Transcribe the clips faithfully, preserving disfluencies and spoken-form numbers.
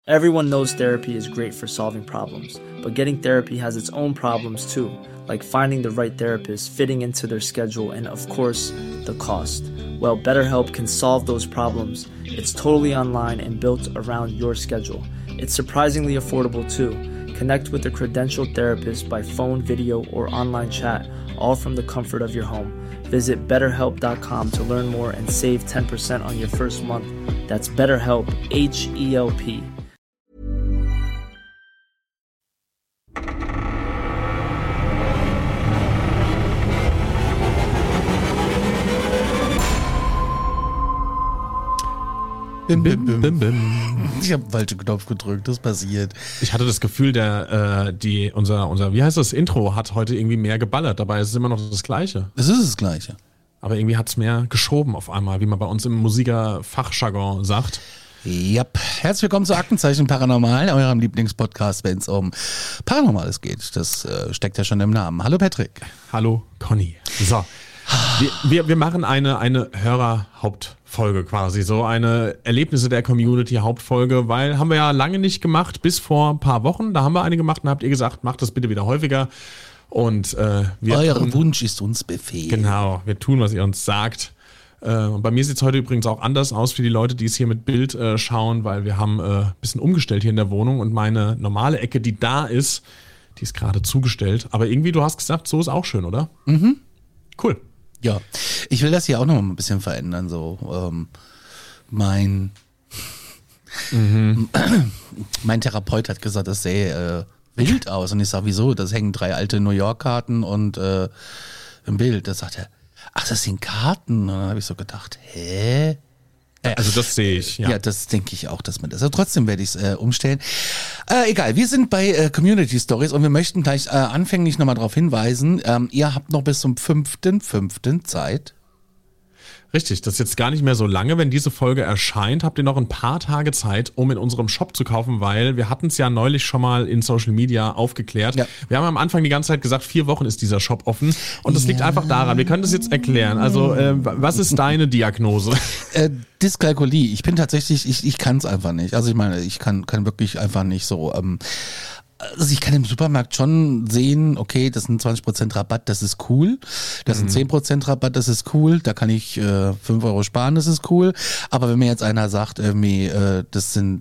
Everyone knows therapy is great for solving problems, but getting therapy has its own problems too, like finding the right therapist, fitting into their schedule, and of course, the cost. Well, BetterHelp can solve those problems. It's totally online and built around your schedule. It's surprisingly affordable too. Connect with a credentialed therapist by phone, video, or online chat, all from the comfort of your home. Visit better help dot com to learn more and save ten percent on your first month. That's BetterHelp, H E L P. Bim, bim, bim, bim, bim. Ich habe den falschen Knopf gedrückt, das passiert. Ich hatte das Gefühl, der, äh, die, unser, unser, wie heißt das, Intro hat heute irgendwie mehr geballert, dabei ist es immer noch das Gleiche. Es ist das Gleiche. Aber irgendwie hat es mehr geschoben auf einmal, wie man bei uns im Musikerfachjargon sagt. Ja, herzlich willkommen zu Aktenzeichen Paranormal, eurem Lieblingspodcast, wenn es um Paranormales geht. Das äh, steckt ja schon im Namen. Hallo Patrick. Hallo Conny. So. Wir, wir, wir machen eine, eine Hörer-Hauptfolge quasi, so eine Erlebnisse der Community-Hauptfolge, weil haben wir ja lange nicht gemacht, bis vor ein paar Wochen, da haben wir eine gemacht und habt ihr gesagt, macht das bitte wieder häufiger. Und äh, wir Euer tun, Wunsch ist uns Befehl. Genau, wir tun, was ihr uns sagt. Äh, und bei mir sieht es heute übrigens auch anders aus für die Leute, die es hier mit Bild äh, schauen, weil wir haben ein äh, bisschen umgestellt hier in der Wohnung und meine normale Ecke, die da ist, die ist gerade zugestellt. Aber irgendwie, du hast gesagt, so ist auch schön, oder? Mhm. Cool. Ja, ich will das hier auch noch mal ein bisschen verändern. So, ähm, mein, mhm. mein Therapeut hat gesagt, das sähe äh, wild aus. Und ich sage, wieso? Das hängen drei alte New York-Karten und äh, ein Bild. Da sagt er, ach, das sind Karten. Und dann habe ich so gedacht, hä? Also das sehe ich, ja. Ja, das denke ich auch, dass man das. Also trotzdem werde ich es äh, umstellen. Äh, egal, wir sind bei äh, Community Stories und wir möchten gleich äh, anfänglich nochmal darauf hinweisen, ähm, ihr habt noch bis zum fünften fünften Zeit. Richtig, das ist jetzt gar nicht mehr so lange. Wenn diese Folge erscheint, habt ihr noch ein paar Tage Zeit, um in unserem Shop zu kaufen, weil wir hatten es ja neulich schon mal in Social Media aufgeklärt. Ja. Wir haben am Anfang die ganze Zeit gesagt, vier Wochen ist dieser Shop offen und das ja. liegt einfach daran. Wir können das jetzt erklären. Also, äh, was ist deine Diagnose? Äh, Dyskalkulie. Ich bin tatsächlich, ich, ich kann es einfach nicht. Also ich meine, ich kann, kann wirklich einfach nicht so... Ähm, Also ich kann im Supermarkt schon sehen, okay, das sind zwanzig Prozent Rabatt, das ist cool. Das sind zehn Prozent Rabatt, das ist cool. Da kann ich äh, fünf Euro sparen, das ist cool. Aber wenn mir jetzt einer sagt, irgendwie, äh, das sind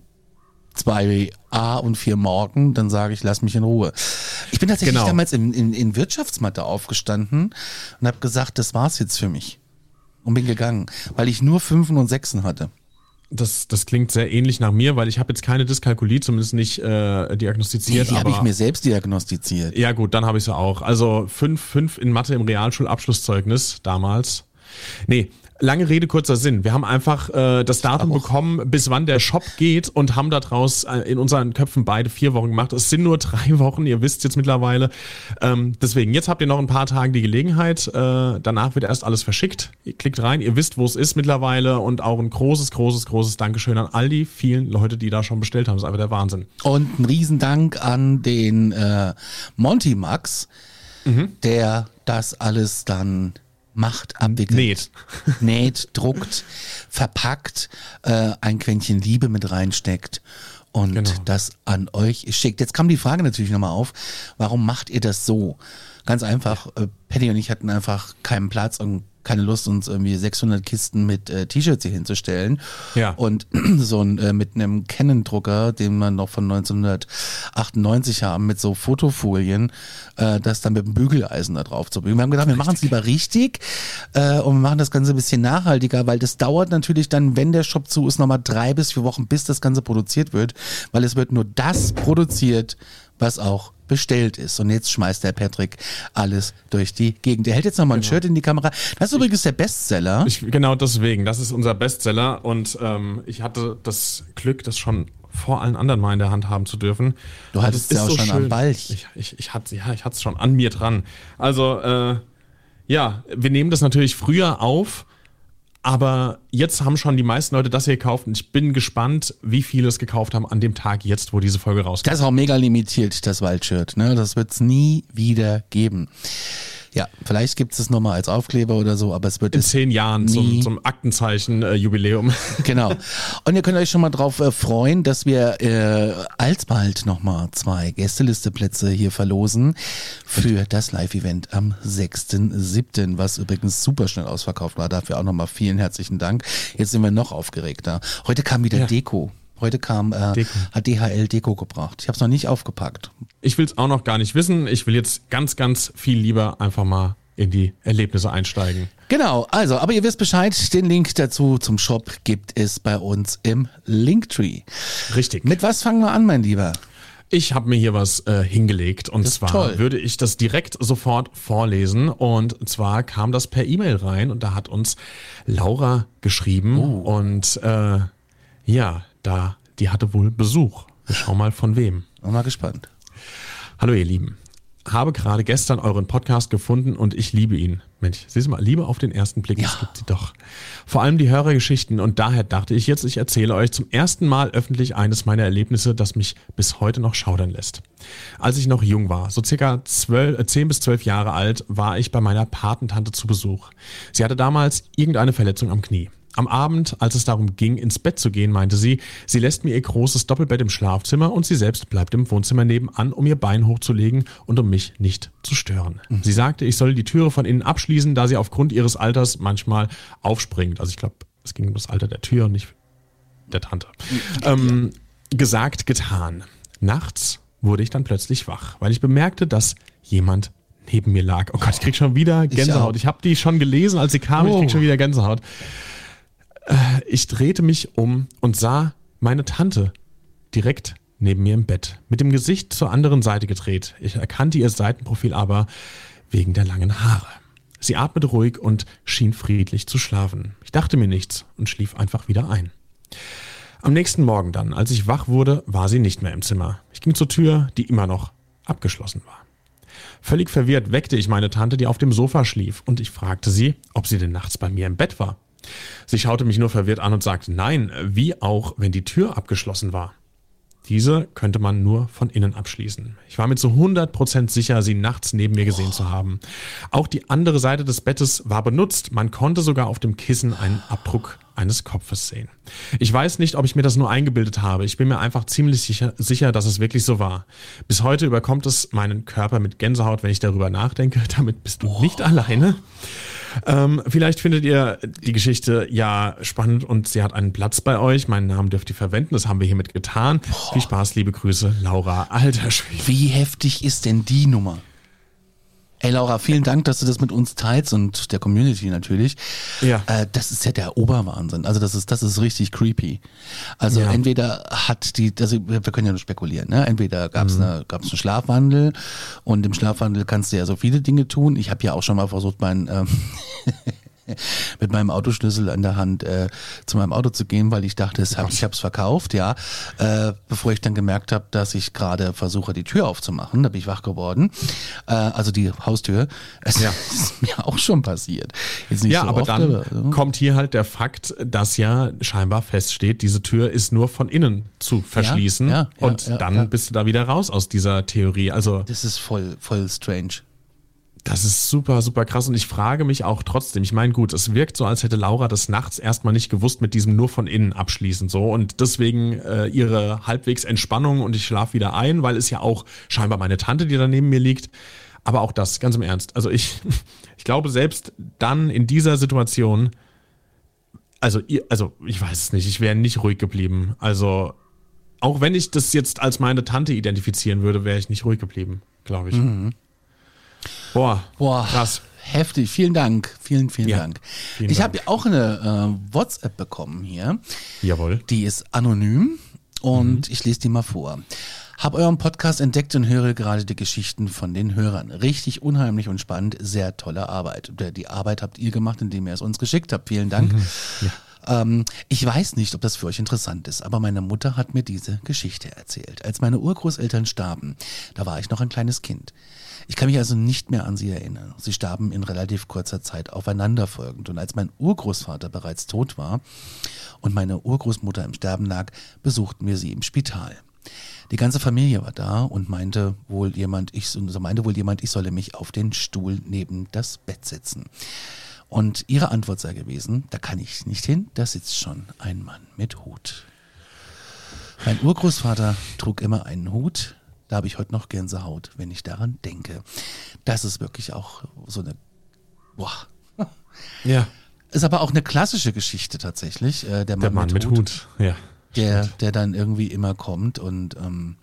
zwei A und vier Morgen, dann sage ich, lass mich in Ruhe. Ich bin tatsächlich genau. damals in, in, in Wirtschaftsmathe aufgestanden und habe gesagt, das war's jetzt für mich. Und bin gegangen, weil ich nur Fünfen und Sechsen hatte. Das, das klingt sehr ähnlich nach mir, weil ich habe jetzt keine Dyskalkulie, zumindest nicht äh, diagnostiziert. Nee, die habe ich mir selbst diagnostiziert. Ja gut, dann habe ich sie auch. Also fünf, fünf in Mathe im Realschulabschlusszeugnis damals. Nee, lange Rede, kurzer Sinn. Wir haben einfach äh, das Datum bekommen, bis wann der Shop geht und haben daraus äh, in unseren Köpfen beide vier Wochen gemacht. Es sind nur drei Wochen, ihr wisst jetzt mittlerweile. Ähm, deswegen, jetzt habt ihr noch ein paar Tage die Gelegenheit. Äh, danach wird erst alles verschickt. Ihr klickt rein, ihr wisst, wo es ist mittlerweile und auch ein großes, großes, großes Dankeschön an all die vielen Leute, die da schon bestellt haben. Das ist einfach der Wahnsinn. Und ein Riesendank an den äh, Monty Max, mhm. der das alles dann macht, abwickelt, näht, näht druckt, verpackt, äh, ein Quäntchen Liebe mit reinsteckt und genau. das an euch schickt. Jetzt kam die Frage natürlich nochmal auf, warum macht ihr das so? Ganz einfach, äh, Patty und ich hatten einfach keinen Platz und keine Lust, uns irgendwie sechshundert Kisten mit äh, T-Shirts hier hinzustellen. Ja. Und so ein äh, mit einem Canon-Drucker, den wir noch von neunzehnhundertachtundneunzig haben, mit so Fotofolien, äh, das dann mit dem Bügeleisen da drauf zu bringen. Wir haben gedacht, wir machen es lieber richtig äh, und wir machen das Ganze ein bisschen nachhaltiger, weil das dauert natürlich dann, wenn der Shop zu ist, nochmal drei bis vier Wochen, bis das Ganze produziert wird, weil es wird nur das produziert, was auch bestellt ist. Und jetzt schmeißt der Patrick alles durch die Gegend. Der hält jetzt nochmal ein genau. Shirt in die Kamera. Das ist ich, übrigens der Bestseller. Ich, genau deswegen. Das ist unser Bestseller. Und ähm, ich hatte das Glück, das schon vor allen anderen mal in der Hand haben zu dürfen. Du hattest es ja auch so schon schön. Am Balch. Ich, ich, ich hatte ja, ich hatte es schon an mir dran. Also, äh, ja, wir nehmen das natürlich früher auf. Aber jetzt haben schon die meisten Leute das hier gekauft und ich bin gespannt, wie viele es gekauft haben an dem Tag jetzt, wo diese Folge rauskommt. Das ist auch mega limitiert, das Waldshirt. Ne? Das wird es nie wieder geben. Ja, vielleicht gibt es es nochmal als Aufkleber oder so, aber es wird in es zehn Jahren zum, zum Aktenzeichen-Jubiläum. Äh, genau. Und ihr könnt euch schon mal drauf äh, freuen, dass wir äh, alsbald nochmal zwei Gästelisteplätze hier verlosen für das Live-Event am sechsten siebten, was übrigens super schnell ausverkauft war. Dafür auch nochmal vielen herzlichen Dank. Jetzt sind wir noch aufgeregter. Heute kam wieder Ja. Deko. Heute kam, äh, Deko. hat D H L Deko gebracht. Ich habe es noch nicht aufgepackt. Ich will es auch noch gar nicht wissen. Ich will jetzt ganz, ganz viel lieber einfach mal in die Erlebnisse einsteigen. Genau, also, aber ihr wisst Bescheid, den Link dazu zum Shop gibt es bei uns im Linktree. Richtig. Mit was fangen wir an, mein Lieber? Ich habe mir hier was äh, hingelegt und Das ist zwar toll. würde ich das direkt sofort vorlesen und zwar kam das per E-Mail rein und da hat uns Laura geschrieben Oh. und äh, ja, da die hatte wohl Besuch. Wir schauen mal von wem. Bin mal gespannt. Hallo ihr Lieben. Habe gerade gestern euren Podcast gefunden und ich liebe ihn. Mensch, siehst du mal, Liebe auf den ersten Blick, Ja. das gibt sie doch. Vor allem die Hörergeschichten und daher dachte ich jetzt, ich erzähle euch zum ersten Mal öffentlich eines meiner Erlebnisse, das mich bis heute noch schaudern lässt. Als ich noch jung war, so circa zwölf, äh, zehn bis zwölf Jahre alt, war ich bei meiner Patentante zu Besuch. Sie hatte damals irgendeine Verletzung am Knie. Am Abend, als es darum ging, ins Bett zu gehen, meinte sie, sie lässt mir ihr großes Doppelbett im Schlafzimmer und sie selbst bleibt im Wohnzimmer nebenan, um ihr Bein hochzulegen und um mich nicht zu stören. Mhm. Sie sagte, ich soll die Türe von innen abschließen, da sie aufgrund ihres Alters manchmal aufspringt. Also ich glaube, es ging um das Alter der Tür und nicht der Tante. Ähm, gesagt, getan. Nachts wurde ich dann plötzlich wach, weil ich bemerkte, dass jemand neben mir lag. Oh Gott, ich krieg schon wieder Gänsehaut. Ich, ich habe die schon gelesen, als sie kam. Oh. Ich krieg schon wieder Gänsehaut. Ich drehte mich um und sah meine Tante direkt neben mir im Bett, mit dem Gesicht zur anderen Seite gedreht. Ich erkannte ihr Seitenprofil aber wegen der langen Haare. Sie atmete ruhig und schien friedlich zu schlafen. Ich dachte mir nichts und schlief einfach wieder ein. Am nächsten Morgen dann, als ich wach wurde, war sie nicht mehr im Zimmer. Ich ging zur Tür, die immer noch abgeschlossen war. Völlig verwirrt weckte ich meine Tante, die auf dem Sofa schlief, und ich fragte sie, ob sie denn nachts bei mir im Bett war. Sie schaute mich nur verwirrt an und sagte, nein, wie auch, wenn die Tür abgeschlossen war. Diese könnte man nur von innen abschließen. Ich war mir zu hundert Prozent sicher, sie nachts neben mir gesehen zu haben. Auch die andere Seite des Bettes war benutzt. Man konnte sogar auf dem Kissen einen Abdruck eines Kopfes sehen. Ich weiß nicht, ob ich mir das nur eingebildet habe. Ich bin mir einfach ziemlich sicher, sicher, dass es wirklich so war. Bis heute überkommt es meinen Körper mit Gänsehaut, wenn ich darüber nachdenke. Damit bist du nicht alleine. Ähm, vielleicht findet ihr die Geschichte ja spannend und sie hat einen Platz bei euch. Meinen Namen dürft ihr verwenden, das haben wir hiermit getan. Boah. Viel Spaß, liebe Grüße, Laura. Alter Schwede. Wie heftig ist denn die Nummer? Ey Laura, vielen Dank, dass du das mit uns teilst und der Community natürlich. Ja. Äh, das ist ja der Oberwahnsinn. Also das ist das ist richtig creepy. Also Ja. entweder hat die, also wir können ja nur spekulieren, ne? Entweder gab es mhm. eine, gab's einen Schlafwandel und im Schlafwandel kannst du ja so viele Dinge tun. Ich habe ja auch schon mal versucht, meinen ähm, mit meinem Autoschlüssel an der Hand äh, zu meinem Auto zu gehen, weil ich dachte, es hab, ich habe es verkauft, ja. Äh, bevor ich dann gemerkt habe, dass ich gerade versuche, die Tür aufzumachen, da bin ich wach geworden. Äh, also die Haustür. Es Ja. ist mir auch schon passiert. Jetzt nicht Ja, so aber oft, dann aber, so. kommt hier halt der Fakt, dass ja scheinbar feststeht, diese Tür ist nur von innen zu verschließen. ja, ja, und ja, dann ja. bist du da wieder raus aus dieser Theorie. Also Das ist voll, voll strange. das ist super, super krass und ich frage mich auch trotzdem, ich meine gut, es wirkt so, als hätte Laura das nachts erstmal nicht gewusst mit diesem nur von innen abschließen so und deswegen äh, ihre halbwegs Entspannung und ich schlafe wieder ein, weil es ja auch scheinbar meine Tante, die da neben mir liegt, aber auch das, ganz im Ernst, also ich, ich glaube selbst dann in dieser Situation, also, ihr, also ich weiß es nicht, ich wäre nicht ruhig geblieben, also auch wenn ich das jetzt als meine Tante identifizieren würde, wäre ich nicht ruhig geblieben, glaube ich. Mhm. Boah, Boah, krass. Heftig. Vielen Dank. Vielen, vielen Ja, Dank. vielen ich Dank. habe ja auch eine äh, WhatsApp bekommen hier. Jawohl. Die ist anonym und Mhm. ich lese die mal vor. Hab euren Podcast entdeckt und höre gerade die Geschichten von den Hörern. Richtig unheimlich und spannend. Sehr tolle Arbeit. Die Arbeit habt ihr gemacht, indem ihr es uns geschickt habt. Vielen Dank. Mhm. Ja. Ähm, ich weiß nicht, ob das für euch interessant ist, aber meine Mutter hat mir diese Geschichte erzählt. Als meine Urgroßeltern starben, da war ich noch ein kleines Kind. Ich kann mich also nicht mehr an sie erinnern. Sie starben in relativ kurzer Zeit aufeinanderfolgend. Und als mein Urgroßvater bereits tot war und meine Urgroßmutter im Sterben lag, besuchten wir sie im Spital. Die ganze Familie war da und meinte wohl jemand, ich, so meinte wohl jemand, ich solle mich auf den Stuhl neben das Bett setzen. Und ihre Antwort sei gewesen, da kann ich nicht hin, da sitzt schon ein Mann mit Hut. Mein Urgroßvater trug immer einen Hut, da habe ich heute noch Gänsehaut, wenn ich daran denke. Das ist wirklich auch so eine, boah. Ja. Ist aber auch eine klassische Geschichte tatsächlich. Äh, der Mann, Der Mann mit, mit Hut, Hut, ja. der, der dann irgendwie immer kommt und ähm,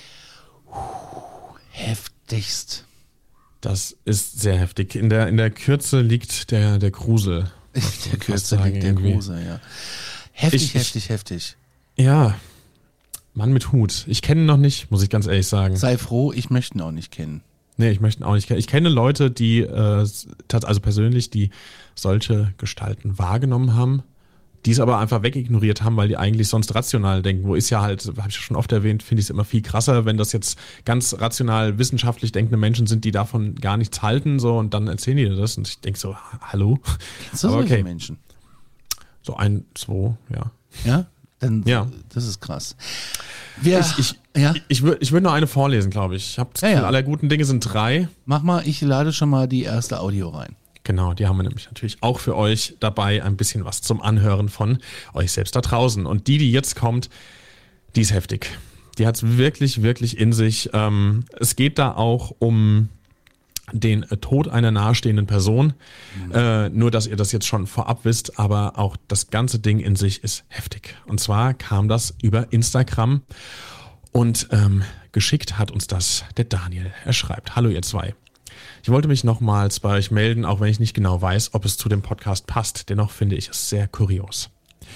heftigst. Das ist sehr heftig. In der, in der Kürze liegt der, der Grusel. In der Kürze liegt der Grusel, ja. Heftig, Ich- heftig, heftig. Ja, Mann mit Hut. Ich kenne ihn noch nicht, muss ich ganz ehrlich sagen. Sei froh, ich möchte ihn auch nicht kennen. Nee, ich möchte ihn auch nicht kennen. Ich kenne Leute, die, äh, tats- also persönlich, die solche Gestalten wahrgenommen haben, die es aber einfach wegignoriert haben, weil die eigentlich sonst rational denken. Wo ist ja halt, habe ich schon oft erwähnt, finde ich es immer viel krasser, wenn das jetzt ganz rational wissenschaftlich denkende Menschen sind, die davon gar nichts halten, so, und dann erzählen die dir das und ich denke so, hallo? Kennst du Aber solche okay. Menschen? So ein, zwei, ja. Ja? Dann, Ja. Das ist krass. Wir, Ich, ich, ja, ich würde ich würd noch eine vorlesen, glaube ich. Ich habe das Ja, Gefühl, ja. aller guten Dinge sind drei. mach mal, ich lade schon mal die erste Audio rein. Genau, die haben wir nämlich natürlich auch für euch dabei. Ein bisschen was zum Anhören von euch selbst da draußen. Und die, die jetzt kommt, die ist heftig. Die hat es wirklich, wirklich in sich. Ähm, es geht da auch um den Tod einer nahestehenden Person. Mhm. Äh, nur, dass ihr das jetzt schon vorab wisst, aber auch das ganze Ding in sich ist heftig. Und zwar kam das über Instagram und ähm, geschickt hat uns das der Daniel. Er schreibt: Hallo ihr zwei. Ich wollte mich nochmals bei euch melden, auch wenn ich nicht genau weiß, ob es zu dem Podcast passt. Dennoch finde ich es sehr kurios.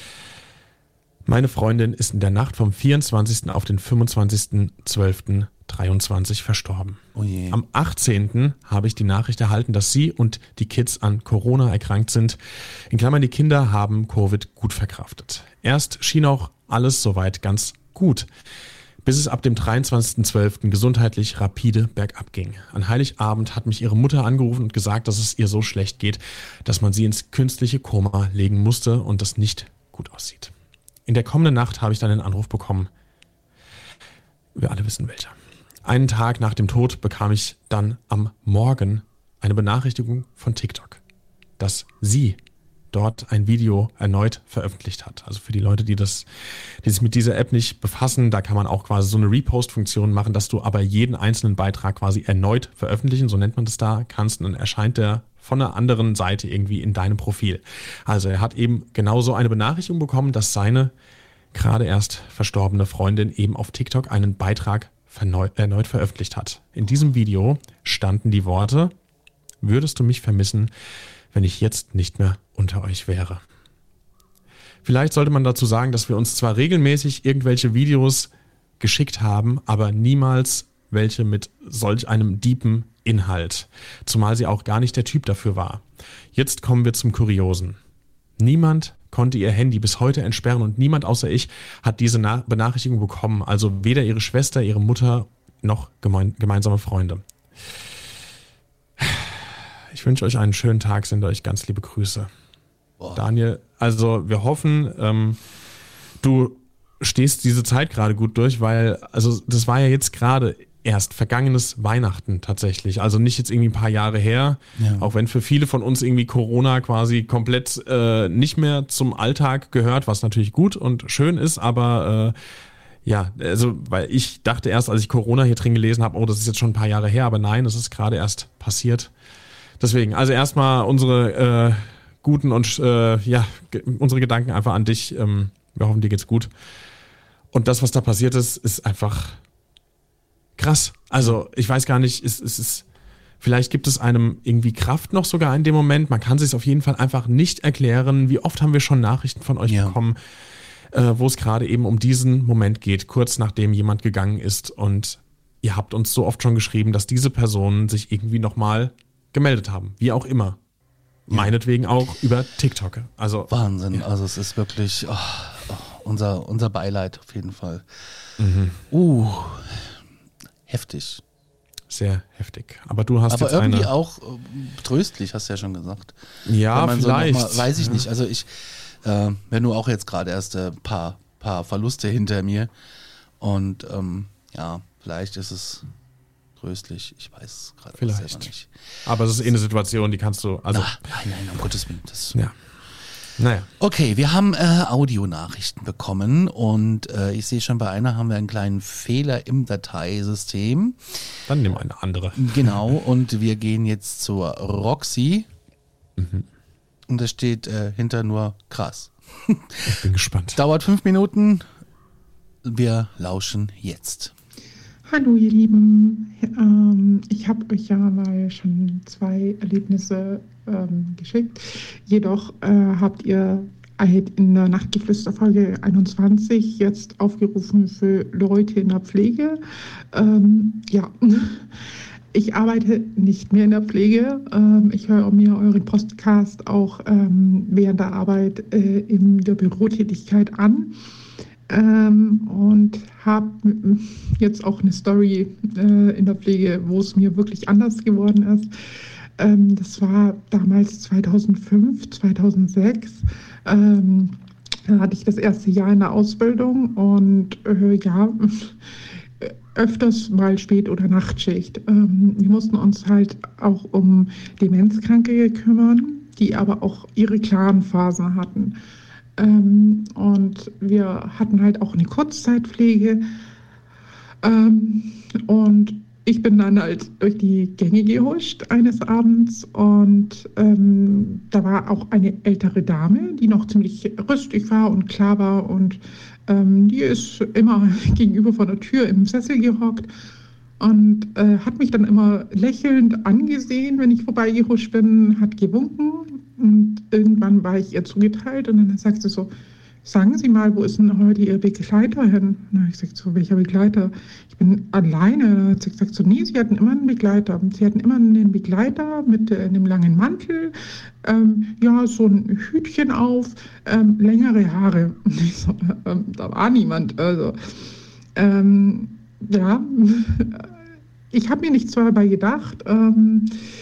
Meine Freundin ist in der Nacht vom vierundzwanzigsten auf den fünfundzwanzigsten zwölften dreiundzwanzig verstorben. Oh je. Am achtzehnten habe ich die Nachricht erhalten, dass sie und die Kids an Corona erkrankt sind. In Klammern, die Kinder haben Covid gut verkraftet. Erst schien auch alles soweit ganz gut, bis es ab dem dreiundzwanzigsten zwölften gesundheitlich rapide bergab ging. An Heiligabend hat mich ihre Mutter angerufen und gesagt, dass es ihr so schlecht geht, dass man sie ins künstliche Koma legen musste und das nicht gut aussieht. In der kommenden Nacht habe ich dann einen Anruf bekommen. Wir alle wissen welcher. Einen Tag nach dem Tod bekam ich dann am Morgen eine Benachrichtigung von TikTok, dass sie dort ein Video erneut veröffentlicht hat. Also für die Leute, die das, die sich mit dieser App nicht befassen, da kann man auch quasi so eine Repost-Funktion machen, dass du aber jeden einzelnen Beitrag quasi erneut veröffentlichen, so nennt man das da, kannst, und dann erscheint der von einer anderen Seite irgendwie in deinem Profil. Also er hat eben genauso eine Benachrichtigung bekommen, dass seine gerade erst verstorbene Freundin eben auf TikTok einen Beitrag erneut veröffentlicht hat. In diesem Video standen die Worte: Würdest du mich vermissen, wenn ich jetzt nicht mehr unter euch wäre? Vielleicht sollte man dazu sagen, dass wir uns zwar regelmäßig irgendwelche Videos geschickt haben, aber niemals welche mit solch einem deepen Inhalt, zumal sie auch gar nicht der Typ dafür war. Jetzt kommen wir zum Kuriosen. Niemand konnte ihr Handy bis heute entsperren und niemand außer ich hat diese Na- Benachrichtigung bekommen, also weder ihre Schwester, ihre Mutter noch gemein- gemeinsame Freunde. Ich wünsche euch einen schönen Tag, sende euch ganz liebe Grüße. Boah. Daniel, also wir hoffen, ähm, du stehst diese Zeit gerade gut durch, weil, also das war ja jetzt gerade erst vergangenes Weihnachten tatsächlich, also nicht jetzt irgendwie ein paar Jahre her, Ja. auch wenn für viele von uns irgendwie Corona quasi komplett äh, nicht mehr zum Alltag gehört, was natürlich gut und schön ist, aber äh, ja, also weil ich dachte erst, als ich Corona hier drin gelesen habe, oh, das ist jetzt schon ein paar Jahre her, aber nein, das ist gerade erst passiert. Deswegen, also erstmal unsere äh, guten und äh, ja, ge- unsere Gedanken einfach an dich. Ähm, wir hoffen, dir geht's gut. Und das, was da passiert ist, ist einfach krass. Also ich weiß gar nicht, es, es ist, vielleicht gibt es einem irgendwie Kraft noch sogar in dem Moment. Man kann sich auf jeden Fall einfach nicht erklären. Wie oft haben wir schon Nachrichten von euch Ja. bekommen, äh, wo es gerade eben um diesen Moment geht, kurz nachdem jemand gegangen ist. Und ihr habt uns so oft schon geschrieben, dass diese Personen sich irgendwie nochmal gemeldet haben. Wie auch immer. Meinetwegen auch über TikTok. Also Wahnsinn, also es ist wirklich oh, oh, unser, unser Beileid auf jeden Fall. Uh, heftig. sehr heftig. Aber du hast Aber jetzt irgendwie eine... auch äh, tröstlich, hast du ja schon gesagt. Ja, Wenn man so vielleicht. noch mal, weiß ich nicht, also ich, äh, wenn du auch jetzt gerade erst ein äh, paar, paar Verluste hinter mir und ähm, ja, vielleicht ist es tröstlich. Ich weiß es gerade Vielleicht. nicht. Aber es ist eh eine Situation, die kannst du, also. Na, nein, nein, um Gottes Willen. Das Ja. Naja. Okay, wir haben äh, Audionachrichten bekommen und äh, ich sehe schon, bei einer haben wir einen kleinen Fehler im Dateisystem. Dann nehmen wir eine andere. Genau, und wir gehen jetzt zur Roxy. Mhm. Und da steht äh, hinter nur krass. Ich bin gespannt. Dauert fünf Minuten. Wir lauschen jetzt. Hallo ihr Lieben, ähm, ich habe euch ja mal schon zwei Erlebnisse ähm, geschickt, jedoch äh, habt ihr halt in der Nachtgeflüster-Folge einundzwanzig jetzt aufgerufen für Leute in der Pflege. Ähm, ja, ich arbeite nicht mehr in der Pflege, ähm, ich höre mir euren Podcast auch ähm, während der Arbeit äh, in der Bürotätigkeit an. Ähm, und habe jetzt auch eine Story äh, in der Pflege, wo es mir wirklich anders geworden ist. Ähm, das war damals zweitausendfünf, zweitausendsechs. Ähm, da hatte ich das erste Jahr in der Ausbildung und äh, ja, öfters mal Spät- oder Nachtschicht. Ähm, wir mussten uns halt auch um Demenzkranke kümmern, die aber auch ihre klaren Phasen hatten. Ähm, und wir hatten halt auch eine Kurzzeitpflege. Ähm, und ich bin dann halt durch die Gänge gehuscht eines Abends und ähm, da war auch eine ältere Dame, die noch ziemlich rüstig war und klar war und ähm, die ist immer gegenüber von der Tür im Sessel gehockt und äh, hat mich dann immer lächelnd angesehen, wenn ich vorbeigehuscht bin, hat gewunken. Und irgendwann war ich ihr zugeteilt und dann sagt sie so, sagen Sie mal, wo ist denn heute Ihr Begleiter hin? Und dann habe ich gesagt, so, welcher Begleiter? Ich bin alleine. Dann hat sie gesagt, so, nee, Sie hatten immer einen Begleiter. Sie hatten immer einen Begleiter mit äh, einem langen Mantel, ähm, ja, so ein Hütchen auf, ähm, längere Haare. Und ich so, äh, äh, da war niemand. Also, ähm, ja, ich habe mir nichts dabei gedacht. Ähm,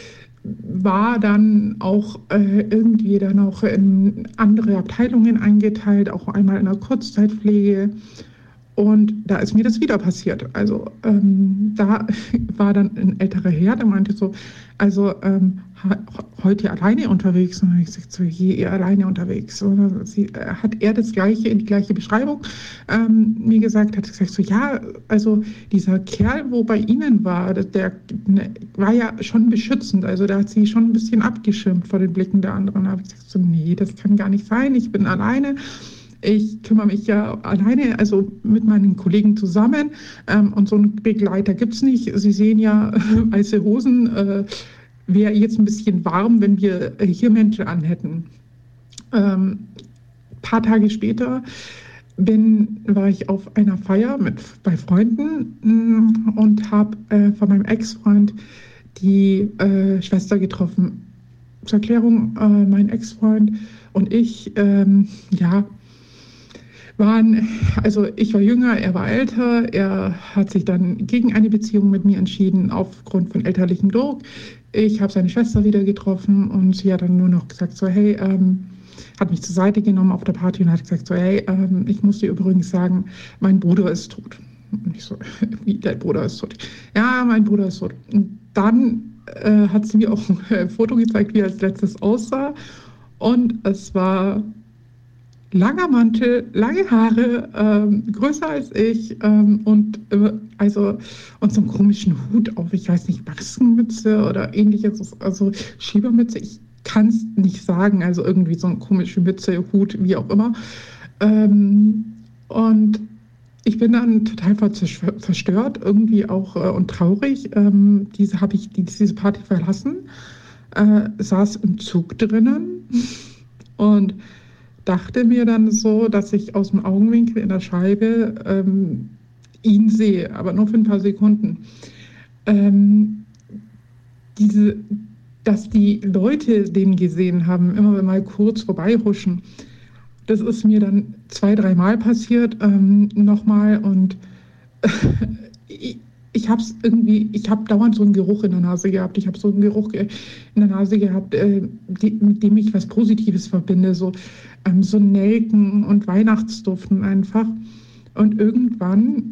war dann auch äh, irgendwie dann auch in andere Abteilungen eingeteilt, auch einmal in der Kurzzeitpflege. Und da ist mir das wieder passiert. Also ähm, da war dann ein älterer Herr, der meinte so, also ähm, heute alleine unterwegs. Und dann habe ich gesagt, so, je ihr alleine unterwegs. Und sie, äh, hat er das gleiche, die gleiche Beschreibung ähm, mir gesagt, hat gesagt, so ja, also dieser Kerl, wo bei Ihnen war, der ne, war ja schon beschützend. Also da hat sie schon ein bisschen abgeschirmt vor den Blicken der anderen. Da habe ich gesagt, so nee, das kann gar nicht sein, ich bin alleine. Ich kümmere mich ja alleine, also mit meinen Kollegen zusammen ähm, und so einen Begleiter gibt es nicht. Sie sehen ja äh, weiße Hosen, äh, wäre jetzt ein bisschen warm, wenn wir äh, hier Mäntel anhätten. Ähm, paar Tage später bin, war ich auf einer Feier mit, bei Freunden mh, und habe äh, von meinem Ex-Freund die äh, Schwester getroffen. Zur Erklärung, äh, mein Ex-Freund und ich, ähm, ja, waren, also ich war jünger, er war älter, er hat sich dann gegen eine Beziehung mit mir entschieden aufgrund von elterlichem Druck. Ich habe seine Schwester wieder getroffen und sie hat dann nur noch gesagt so, hey, ähm, hat mich zur Seite genommen auf der Party und hat gesagt so, hey, ähm, ich muss dir übrigens sagen, mein Bruder ist tot. Und ich so, wie, dein Bruder ist tot? Ja, mein Bruder ist tot. Und dann äh, hat sie mir auch ein Foto gezeigt, wie er als letztes aussah und es war langer Mantel, lange Haare, ähm, größer als ich ähm, und äh, also und so einen komischen Hut auf, ich weiß nicht, Maskenmütze oder ähnliches, also Schiebermütze, ich kann es nicht sagen, also irgendwie so eine komische Mütze, Hut, wie auch immer. Ähm, und ich bin dann total verstört, irgendwie auch äh, und traurig. Ähm, diese habe ich die, diese Party verlassen, äh, saß im Zug drinnen und dachte mir dann so, dass ich aus dem Augenwinkel in der Scheibe ähm, ihn sehe, aber nur für ein paar Sekunden. Ähm, diese, dass die Leute den gesehen haben, immer mal kurz vorbeihuschen, das ist mir dann zwei, dreimal passiert, ähm, nochmal und äh, ich, ich habe es irgendwie, ich habe dauernd so einen Geruch in der Nase gehabt. Ich habe so einen Geruch in der Nase gehabt, äh, die, mit dem ich was Positives verbinde, so, ähm, so Nelken und Weihnachtsduften einfach. Und irgendwann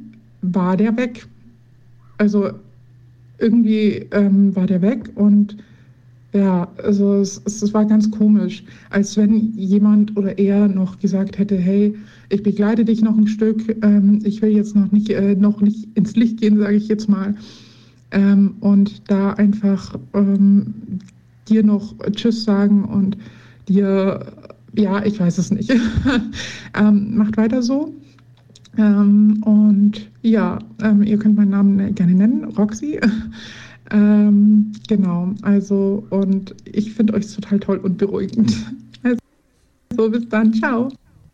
war der weg. Also irgendwie ähm, war der weg und ja, also es, es war ganz komisch, als wenn jemand oder er noch gesagt hätte, hey, ich begleite dich noch ein Stück, ähm, ich will jetzt noch nicht, äh, noch nicht ins Licht gehen, sage ich jetzt mal, ähm, und da einfach ähm, dir noch Tschüss sagen und dir, ja, ich weiß es nicht, ähm, macht weiter so. Ähm, und ja, ähm, ihr könnt meinen Namen gerne nennen, Roxy. ähm, genau, also und ich finde euch total toll und beruhigend. Also bis dann, ciao.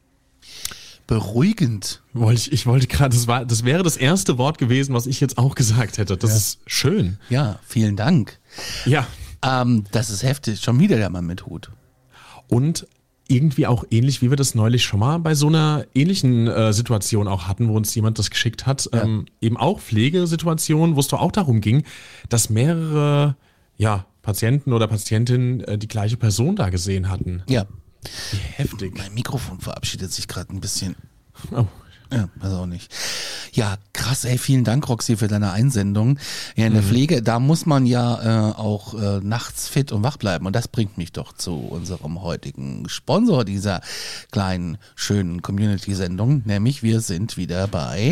Beruhigend. Wollte ich, ich wollte gerade, das war, das wäre das erste Wort gewesen, was ich jetzt auch gesagt hätte. Das ja. ist schön. Ja, vielen Dank. Ja. Ähm, das ist heftig. Schon wieder der Mann mit Hut. Und irgendwie auch ähnlich, wie wir das neulich schon mal bei so einer ähnlichen äh, Situation auch hatten, wo uns jemand das geschickt hat. Ja. Ähm, eben auch Pflegesituationen, wo es doch auch darum ging, dass mehrere ja, Patienten oder Patientinnen äh, die gleiche Person da gesehen hatten. Ja. Wie heftig. Mein Mikrofon verabschiedet sich gerade ein bisschen. Oh. Ja, weiß auch nicht. Ja, krass, ey, vielen Dank, Roxy, für deine Einsendung. Ja, in der mhm. Pflege, da muss man ja äh, auch äh, nachts fit und wach bleiben. Und das bringt mich doch zu unserem heutigen Sponsor dieser kleinen, schönen Community-Sendung. Nämlich, wir sind wieder bei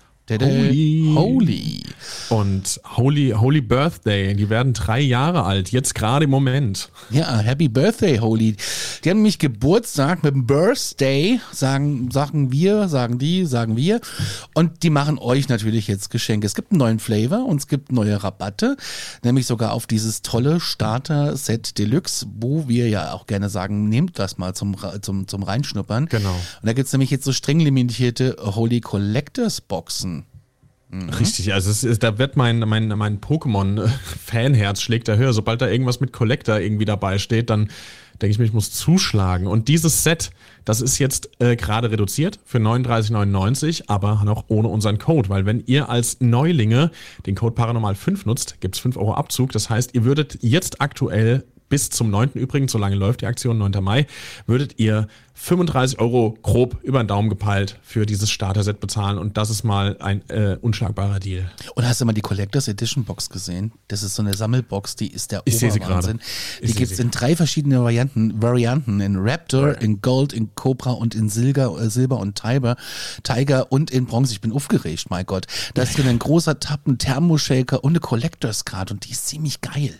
Holy. Holy. Und Holy, Holy Birthday, die werden drei Jahre alt, jetzt gerade im Moment. Ja, Happy Birthday, Holy. Die haben nämlich Geburtstag mit dem Birthday, sagen, sagen wir, sagen die, sagen wir. Und die machen euch natürlich jetzt Geschenke. Es gibt einen neuen Flavor und es gibt neue Rabatte, nämlich sogar auf dieses tolle Starter-Set Deluxe, wo wir ja auch gerne sagen, nehmt das mal zum, zum, zum Reinschnuppern. Genau. Und da gibt's nämlich jetzt so streng limitierte Holy Collectors Boxen. Mhm. Richtig, also es ist, da wird mein, mein, mein Pokémon-Fanherz schlägt da höher. Sobald da irgendwas mit Collector irgendwie dabei steht, dann denke ich mir, ich muss zuschlagen. Und dieses Set, das ist jetzt äh, gerade reduziert für neununddreißig neunundneunzig, aber noch ohne unseren Code. Weil wenn ihr als Neulinge den Code Paranormal fünf nutzt, gibt's fünf Euro Abzug. Das heißt, ihr würdet jetzt aktuell bis zum neunten übrigens, so lange läuft die Aktion, neunter Mai, würdet ihr fünfunddreißig Euro grob über den Daumen gepeilt für dieses Starter-Set bezahlen und das ist mal ein äh, unschlagbarer Deal. Und hast du mal die Collectors Edition Box gesehen? Das ist so eine Sammelbox, die ist der ich Oberwahnsinn. Die gibt es in drei verschiedenen Varianten, Varianten in Raptor, in Gold, in Cobra und in Silber, äh, Silber und Tiger, Tiger und in Bronze. Ich bin aufgeregt, mein Gott. Da ist drin ein großer Tab, ein Thermoshaker und eine Collectors Card und die ist ziemlich geil.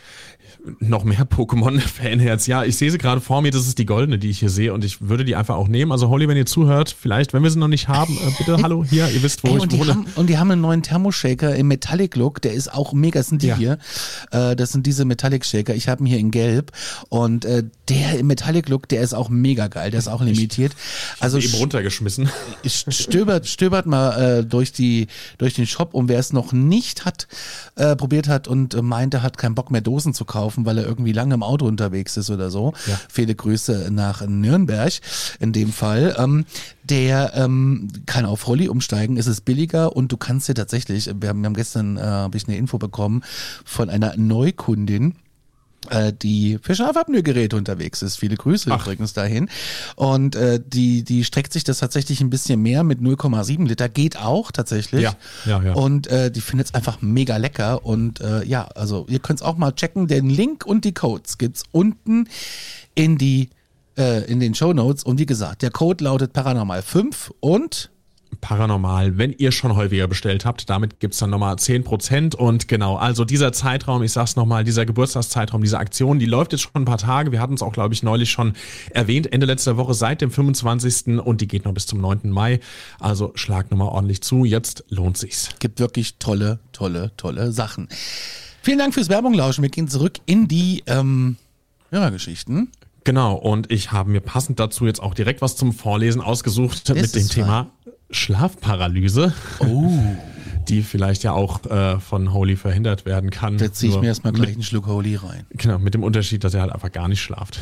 Noch mehr Pokémon-Fanherz. Ja, ich sehe sie gerade vor mir, das ist die goldene, die ich hier sehe und ich würde die einfach auch nehmen. Also Holly, wenn ihr zuhört, vielleicht, wenn wir sie noch nicht haben, äh, bitte, hallo, hier, ihr wisst, wo Ey, ich wohne. Die haben, und die haben einen neuen Thermoshaker im Metallic-Look, der ist auch mega, das sind die ja. hier, äh, das sind diese Metallic-Shaker, ich habe ihn hier in gelb und äh, der im Metallic-Look, der ist auch mega geil, der ist auch limitiert. Ich, also ich eben runtergeschmissen. Stöbert, stöbert mal äh, durch die durch den Shop und wer es noch nicht hat, äh, probiert hat und äh, meint, er hat keinen Bock mehr Dosen zu kaufen, weil er irgendwie lange im Auto unterwegs ist oder so. Ja. Viele Grüße nach Nürnberg in dem Fall. Ähm, der ähm, kann auf Holly umsteigen, ist es billiger und du kannst dir tatsächlich, wir haben, wir haben gestern äh, habe ich eine Info bekommen von einer Neukundin, die für Schlafapnoe-Geräte unterwegs ist. Viele Grüße Ach. übrigens dahin. Und äh, die die streckt sich das tatsächlich ein bisschen mehr mit null Komma sieben Liter. Geht auch tatsächlich. Ja, ja, ja. Und äh, die findet es einfach mega lecker. Und äh, ja, also ihr könnt es auch mal checken. Den Link und die Codes gibt's unten in die äh, in den Shownotes. Und wie gesagt, der Code lautet Paranormal fünf und Paranormal, wenn ihr schon häufiger bestellt habt, damit gibt's dann nochmal zehn Prozent und genau, also dieser Zeitraum, ich sag's nochmal, dieser Geburtstagszeitraum, diese Aktion, die läuft jetzt schon ein paar Tage, wir hatten es auch, glaube ich, neulich schon erwähnt, Ende letzter Woche seit dem fünfundzwanzigsten und die geht noch bis zum neunten Mai, also schlag nochmal ordentlich zu, jetzt lohnt sich's. Gibt wirklich tolle, tolle, tolle Sachen. Vielen Dank fürs Werbung lauschen, wir gehen zurück in die ähm, Hörergeschichten. Genau, und ich habe mir passend dazu jetzt auch direkt was zum Vorlesen ausgesucht das mit dem Thema Schlafparalyse, oh. die vielleicht ja auch äh, von Holy verhindert werden kann. Da ziehe ich mir erstmal gleich einen Schluck Holy rein. Genau, mit dem Unterschied, dass er halt einfach gar nicht schlaft.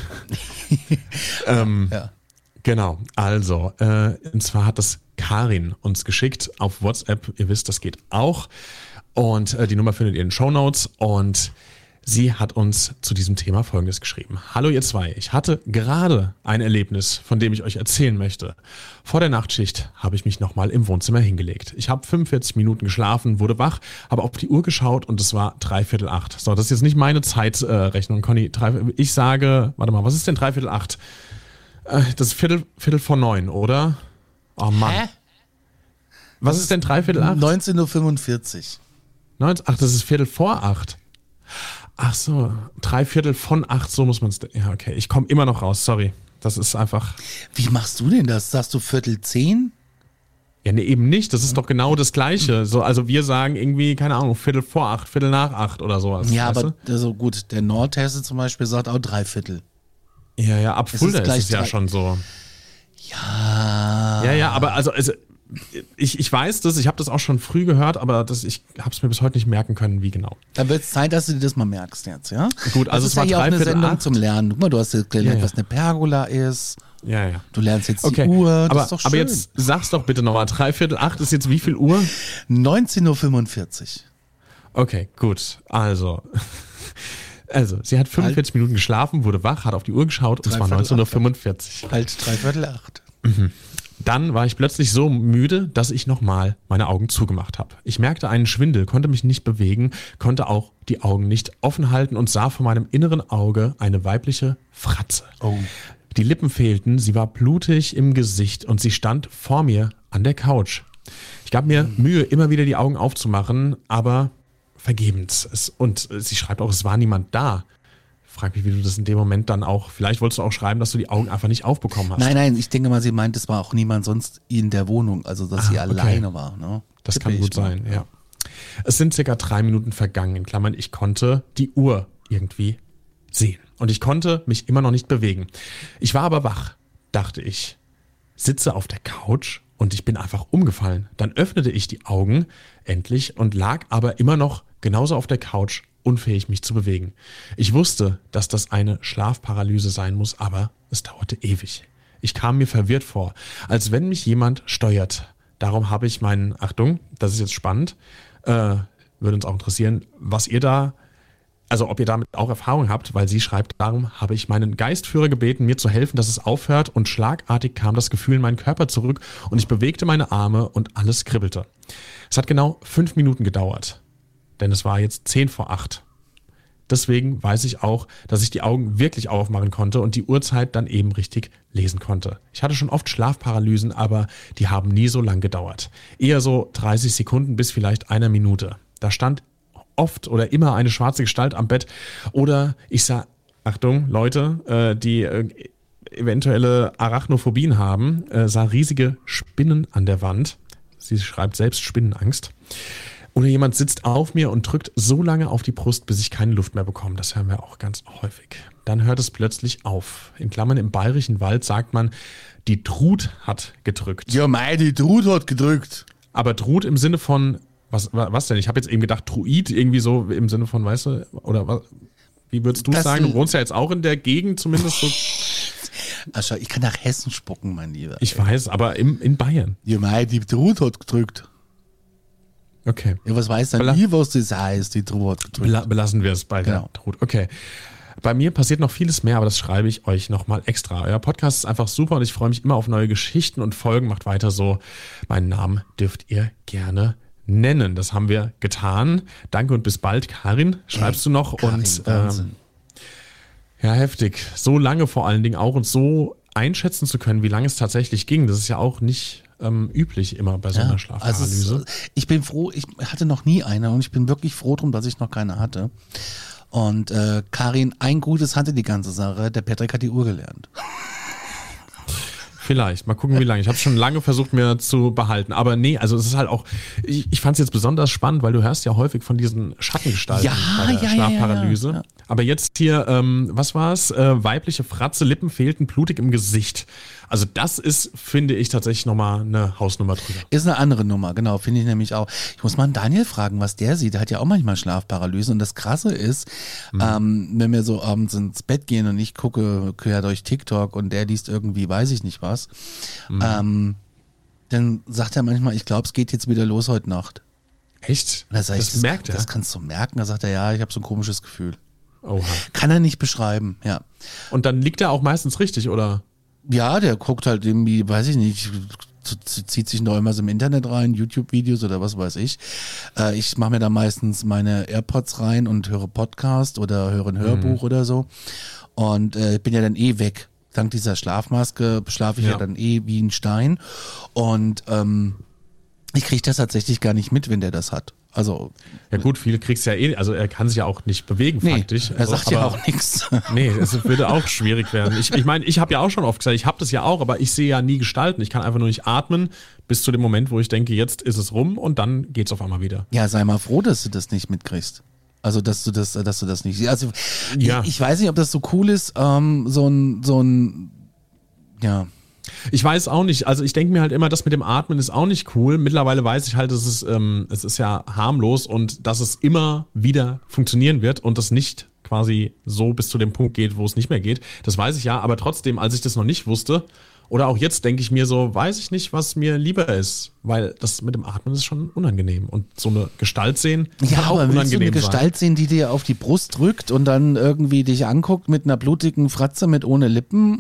ähm, ja. Genau, also, äh, und zwar hat das Karin uns geschickt auf WhatsApp, ihr wisst, das geht auch. Und äh, die Nummer findet ihr in den Shownotes und Sie hat uns zu diesem Thema Folgendes geschrieben. Hallo ihr zwei, ich hatte gerade ein Erlebnis, von dem ich euch erzählen möchte. Vor der Nachtschicht habe ich mich nochmal im Wohnzimmer hingelegt. Ich habe fünfundvierzig Minuten geschlafen, wurde wach, habe auf die Uhr geschaut und es war dreiviertel acht. So, das ist jetzt nicht meine Zeitrechnung, äh, Conny. Drei, ich sage, warte mal, was ist denn dreiviertel acht? Äh, das ist Viertel, Viertel vor neun, oder? Oh Mann. Hä? Was ist denn dreiviertel acht? neunzehn Uhr fünfundvierzig. Ach, das ist Viertel vor acht. Ach so, drei Viertel von acht, so muss man es. Ja, okay, ich komme immer noch raus, sorry. Das ist einfach. Wie machst du denn das? Sagst du Viertel zehn? Ja, nee, eben nicht. Das ist doch genau das Gleiche. So, also wir sagen irgendwie, keine Ahnung, Viertel vor acht, Viertel nach acht oder sowas. Ja, weißt aber so also gut, der Nordhesse zum Beispiel sagt auch drei Viertel. Ja, ja, ab Fulda ist, ist es ja drei... schon so. Ja. Ja, ja, aber also, also ich, ich weiß das, ich habe das auch schon früh gehört, aber das, ich habe es mir bis heute nicht merken können, wie genau. Dann wird es Zeit, dass du dir das mal merkst jetzt, ja? Gut, also das es war ist ja hier auch eine Sendung acht. zum Lernen. Guck mal, du hast jetzt gelernt, ja, ja. was eine Pergola ist. Ja, ja. Du lernst jetzt die okay. Uhr, das aber, ist doch schön. Aber jetzt sag's doch bitte nochmal, dreiviertel acht ist jetzt wie viel Uhr? neunzehn Uhr fünfundvierzig. Okay, gut, also... Also, sie hat fünfundvierzig halt. Minuten geschlafen, wurde wach, hat auf die Uhr geschaut und es war neunzehn Uhr fünfundvierzig. Halt dreiviertel acht. Mhm. Dann war ich plötzlich so müde, dass ich nochmal meine Augen zugemacht habe. Ich merkte einen Schwindel, konnte mich nicht bewegen, konnte auch die Augen nicht offen halten und sah vor meinem inneren Auge eine weibliche Fratze. Oh. Die Lippen fehlten, sie war blutig im Gesicht und sie stand vor mir an der Couch. Ich gab mir Mühe, immer wieder die Augen aufzumachen, aber vergebens. Es, und sie schreibt auch, es war niemand da. Frag mich, wie du das in dem Moment dann auch, vielleicht wolltest du auch schreiben, dass du die Augen einfach nicht aufbekommen hast. Nein, nein, ich denke mal, sie meint, es war auch niemand sonst in der Wohnung, also dass ah, sie alleine okay. war. Ne? Das kann gut sein, ja. Es sind circa drei Minuten vergangen, in Klammern, ich konnte die Uhr irgendwie sehen. Und ich konnte mich immer noch nicht bewegen. Ich war aber wach, dachte ich, sitze auf der Couch und ich bin einfach umgefallen. Dann öffnete ich die Augen endlich und lag aber immer noch genauso auf der Couch, unfähig mich zu bewegen. Ich wusste, dass das eine Schlafparalyse sein muss, aber es dauerte ewig. Ich kam mir verwirrt vor, als wenn mich jemand steuert. Darum habe ich meinen, Achtung, das ist jetzt spannend, äh, würde uns auch interessieren, was ihr da, also ob ihr damit auch Erfahrung habt, weil sie schreibt, darum habe ich meinen Geistführer gebeten, mir zu helfen, dass es aufhört und schlagartig kam das Gefühl in meinen Körper zurück und ich bewegte meine Arme und alles kribbelte. Es hat genau fünf Minuten gedauert. Denn es war jetzt zehn vor acht. Deswegen weiß ich auch, dass ich die Augen wirklich aufmachen konnte und die Uhrzeit dann eben richtig lesen konnte. Ich hatte schon oft Schlafparalysen, aber die haben nie so lang gedauert. Eher so dreißig Sekunden bis vielleicht einer Minute. Da stand oft oder immer eine schwarze Gestalt am Bett oder ich sah, Achtung, Leute, äh, die äh, eventuelle Arachnophobien haben, äh, sah riesige Spinnen an der Wand. Sie schreibt selbst Spinnenangst. Oder jemand sitzt auf mir und drückt so lange auf die Brust, bis ich keine Luft mehr bekomme. Das hören wir auch ganz häufig. Dann hört es plötzlich auf. In Klammern im bayerischen Wald sagt man, die Trut hat gedrückt. Ja, mei, die Trut hat gedrückt. Aber Trut im Sinne von, was, was denn? Ich habe jetzt eben gedacht, Druid, irgendwie so im Sinne von, weißt du, oder was? Wie würdest du das sagen? Du wohnst ja jetzt auch in der Gegend, zumindest so. Ach schau, ich kann nach Hessen spucken, mein Lieber. Ich weiß, aber im, in Bayern. Ja, mei, die Trut hat gedrückt. Okay. Ja, was weiß dann Bela- nie, was das heißt, die Trut hat gedrückt. Bela- belassen wir es bei der Genau. Trut. Okay. Bei mir passiert noch vieles mehr, aber das schreibe ich euch nochmal extra. Euer Podcast ist einfach super und ich freue mich immer auf neue Geschichten und Folgen. Macht weiter so. Meinen Namen dürft ihr gerne nennen. Das haben wir getan. Danke und bis bald. Karin, schreibst du noch? Karin, und Wahnsinn. ähm, ja, heftig. So lange vor allen Dingen auch und so einschätzen zu können, wie lange es tatsächlich ging. Das ist ja auch nicht ähm, üblich immer bei so einer Ja, Schlafparalyse. also es, ich bin froh, ich hatte noch nie eine und ich bin wirklich froh drum, dass ich noch keine hatte. Und äh, Karin, ein Gutes hatte die ganze Sache. Der Patrick hat die Uhr gelernt. Vielleicht, mal gucken, wie lange. Ich habe schon lange versucht, mir zu behalten. Aber nee, also es ist halt auch, ich, ich fand es jetzt besonders spannend, weil du hörst ja häufig von diesen Schattengestalten Ja, bei der ja, ja, Schlafparalyse. ja, ja. Aber jetzt hier, ähm, was war es? Äh, weibliche Fratze, Lippen fehlten, blutig im Gesicht. Also das ist, finde ich, tatsächlich nochmal eine Hausnummer drüber. Ist eine andere Nummer, genau, finde ich nämlich auch. Ich muss mal einen Daniel fragen, was der sieht. Der hat ja auch manchmal Schlafparalyse. Und das Krasse ist, mhm. ähm, wenn wir so abends ins Bett gehen und ich gucke quer durch TikTok und der liest irgendwie, weiß ich nicht was, mhm. ähm, dann sagt er manchmal, ich glaube, es geht jetzt wieder los heute Nacht. Echt? Und da sag ich, das das merkt das er? kannst du merken. Da sagt er, ja, ich habe so ein komisches Gefühl. Oha. Kann er nicht beschreiben, ja. Und dann liegt er auch meistens richtig, oder? Ja, der guckt halt irgendwie, weiß ich nicht, zieht sich noch immer so im Internet rein, YouTube-Videos oder was weiß ich. Äh, ich mache mir da meistens meine AirPods rein und höre Podcast oder höre ein Hörbuch mhm. oder so. Und äh, bin ja dann eh weg. Dank dieser Schlafmaske schlafe ich ja. ja dann eh wie ein Stein. Und ähm, ich kriege das tatsächlich gar nicht mit, wenn der das hat. Also ja gut, viele kriegst ja eh, also er kann sich ja auch nicht bewegen nee, faktisch. Er sagt also, ja auch nichts. Nee, es würde auch schwierig werden. Ich, ich meine, ich habe ja auch schon oft gesagt, ich habe das ja auch, aber ich sehe ja nie Gestalten. Ich kann einfach nur nicht atmen bis zu dem Moment, wo ich denke, jetzt ist es rum und dann geht's auf einmal wieder. Ja, sei mal froh, dass du das nicht mitkriegst. Also dass du das, dass du das nicht. Also ja. ich, ich weiß nicht, ob das so cool ist, ähm, so ein, so ein, ja. Ich weiß auch nicht, also ich denke mir halt immer, das mit dem Atmen ist auch nicht cool. Mittlerweile weiß ich halt, es ist, ähm, es ist ja harmlos und dass es immer wieder funktionieren wird und das nicht quasi so bis zu dem Punkt geht, wo es nicht mehr geht. Das weiß ich ja, aber trotzdem, als ich das noch nicht wusste oder auch jetzt denke ich mir so, weiß ich nicht, was mir lieber ist, weil das mit dem Atmen ist schon unangenehm und so eine Gestalt sehen ja, kann auch aber unangenehm willst du eine sein. Gestalt sehen, die dir auf die Brust drückt und dann irgendwie dich anguckt mit einer blutigen Fratze mit ohne Lippen?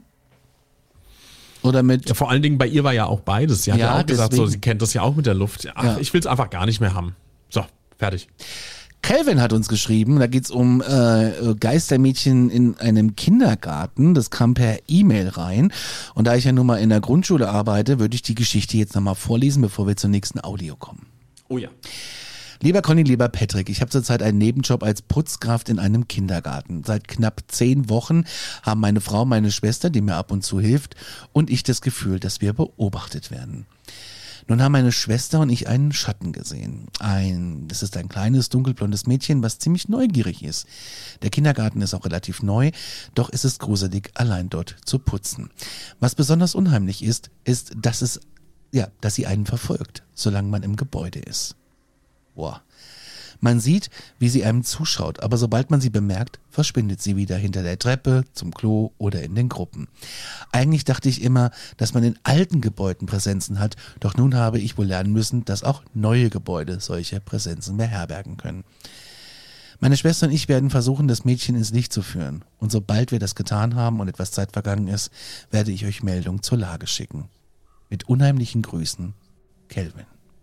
Oder mit ja, vor allen Dingen bei ihr war ja auch beides. Sie hat ja, ja auch gesagt, so, sie kennt das ja auch mit der Luft. Ach, ja. Ich will es einfach gar nicht mehr haben. So, fertig. Kelvin hat uns geschrieben, da geht's um äh, Geistermädchen in einem Kindergarten. Das kam per E-Mail rein. Und da ich ja nun mal in der Grundschule arbeite, würde ich die Geschichte jetzt nochmal vorlesen, bevor wir zur nächsten Audio kommen. Oh ja. Lieber Conny, lieber Patrick, ich habe zurzeit einen Nebenjob als Putzkraft in einem Kindergarten. Seit knapp zehn Wochen haben meine Frau, meine Schwester, die mir ab und zu hilft, und ich das Gefühl, dass wir beobachtet werden. Nun haben meine Schwester und ich einen Schatten gesehen. Ein, das ist ein kleines, dunkelblondes Mädchen, was ziemlich neugierig ist. Der Kindergarten ist auch relativ neu, doch ist es gruselig, allein dort zu putzen. Was besonders unheimlich ist, ist, dass es, ja, dass sie einen verfolgt, solange man im Gebäude ist. Boah. Man sieht, wie sie einem zuschaut, aber sobald man sie bemerkt, verschwindet sie wieder hinter der Treppe, zum Klo oder in den Gruppen. Eigentlich dachte ich immer, dass man in alten Gebäuden Präsenzen hat, doch nun habe ich wohl lernen müssen, dass auch neue Gebäude solche Präsenzen beherbergen können. Meine Schwester und ich werden versuchen, das Mädchen ins Licht zu führen. Und sobald wir das getan haben und etwas Zeit vergangen ist, werde ich euch Meldung zur Lage schicken. Mit unheimlichen Grüßen, Kelvin.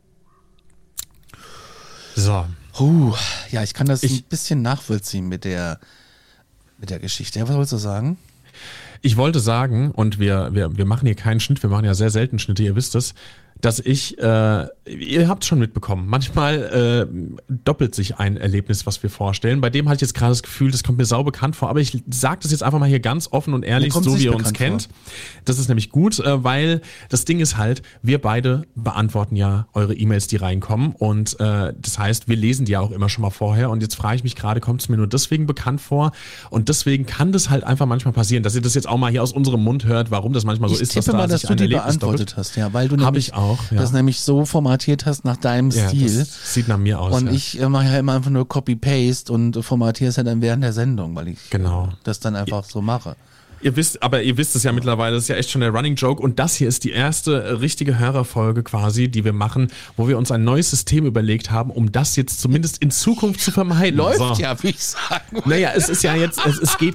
So. Uh, ja, ich kann das ich, ein bisschen nachvollziehen mit der, mit der Geschichte. Was wolltest du sagen? Ich wollte sagen, und wir, wir, wir machen hier keinen Schnitt, wir machen ja sehr selten Schnitte, ihr wisst es, dass ich, äh, ihr habt es schon mitbekommen, manchmal äh, doppelt sich ein Erlebnis, was wir vorstellen. Bei dem hatte ich jetzt gerade das Gefühl, das kommt mir sau bekannt vor, aber ich sage das jetzt einfach mal hier ganz offen und ehrlich, so wie ihr uns kennt. Vor. Das ist nämlich gut, äh, weil das Ding ist halt, wir beide beantworten ja eure E-Mails, die reinkommen, und äh, das heißt, wir lesen die ja auch immer schon mal vorher, und jetzt frage ich mich gerade, kommt es mir nur deswegen bekannt vor, und deswegen kann das halt einfach manchmal passieren, dass ihr das jetzt auch mal hier aus unserem Mund hört, warum das manchmal so ich ist, dass da mal, dass sich du ein die Erlebnis beantwortet doppelt. hast, ja, weil du Hab nämlich ich auch, ja. das nämlich so formatiert hast nach deinem ja, Stil. Das sieht nach mir aus. Und ja. ich äh, mache ja immer einfach nur Copy-Paste und formatiere es ja dann während der Sendung, weil ich genau. das dann einfach so mache. Ihr wisst, aber ihr wisst es ja mittlerweile, das ist ja echt schon der Running Joke, und das hier ist die erste richtige Hörerfolge quasi, die wir machen, wo wir uns ein neues System überlegt haben, um das jetzt zumindest in Zukunft zu vermeiden. Läuft so. ja, wie ich sagen. Naja, es ist ja jetzt, es, es geht...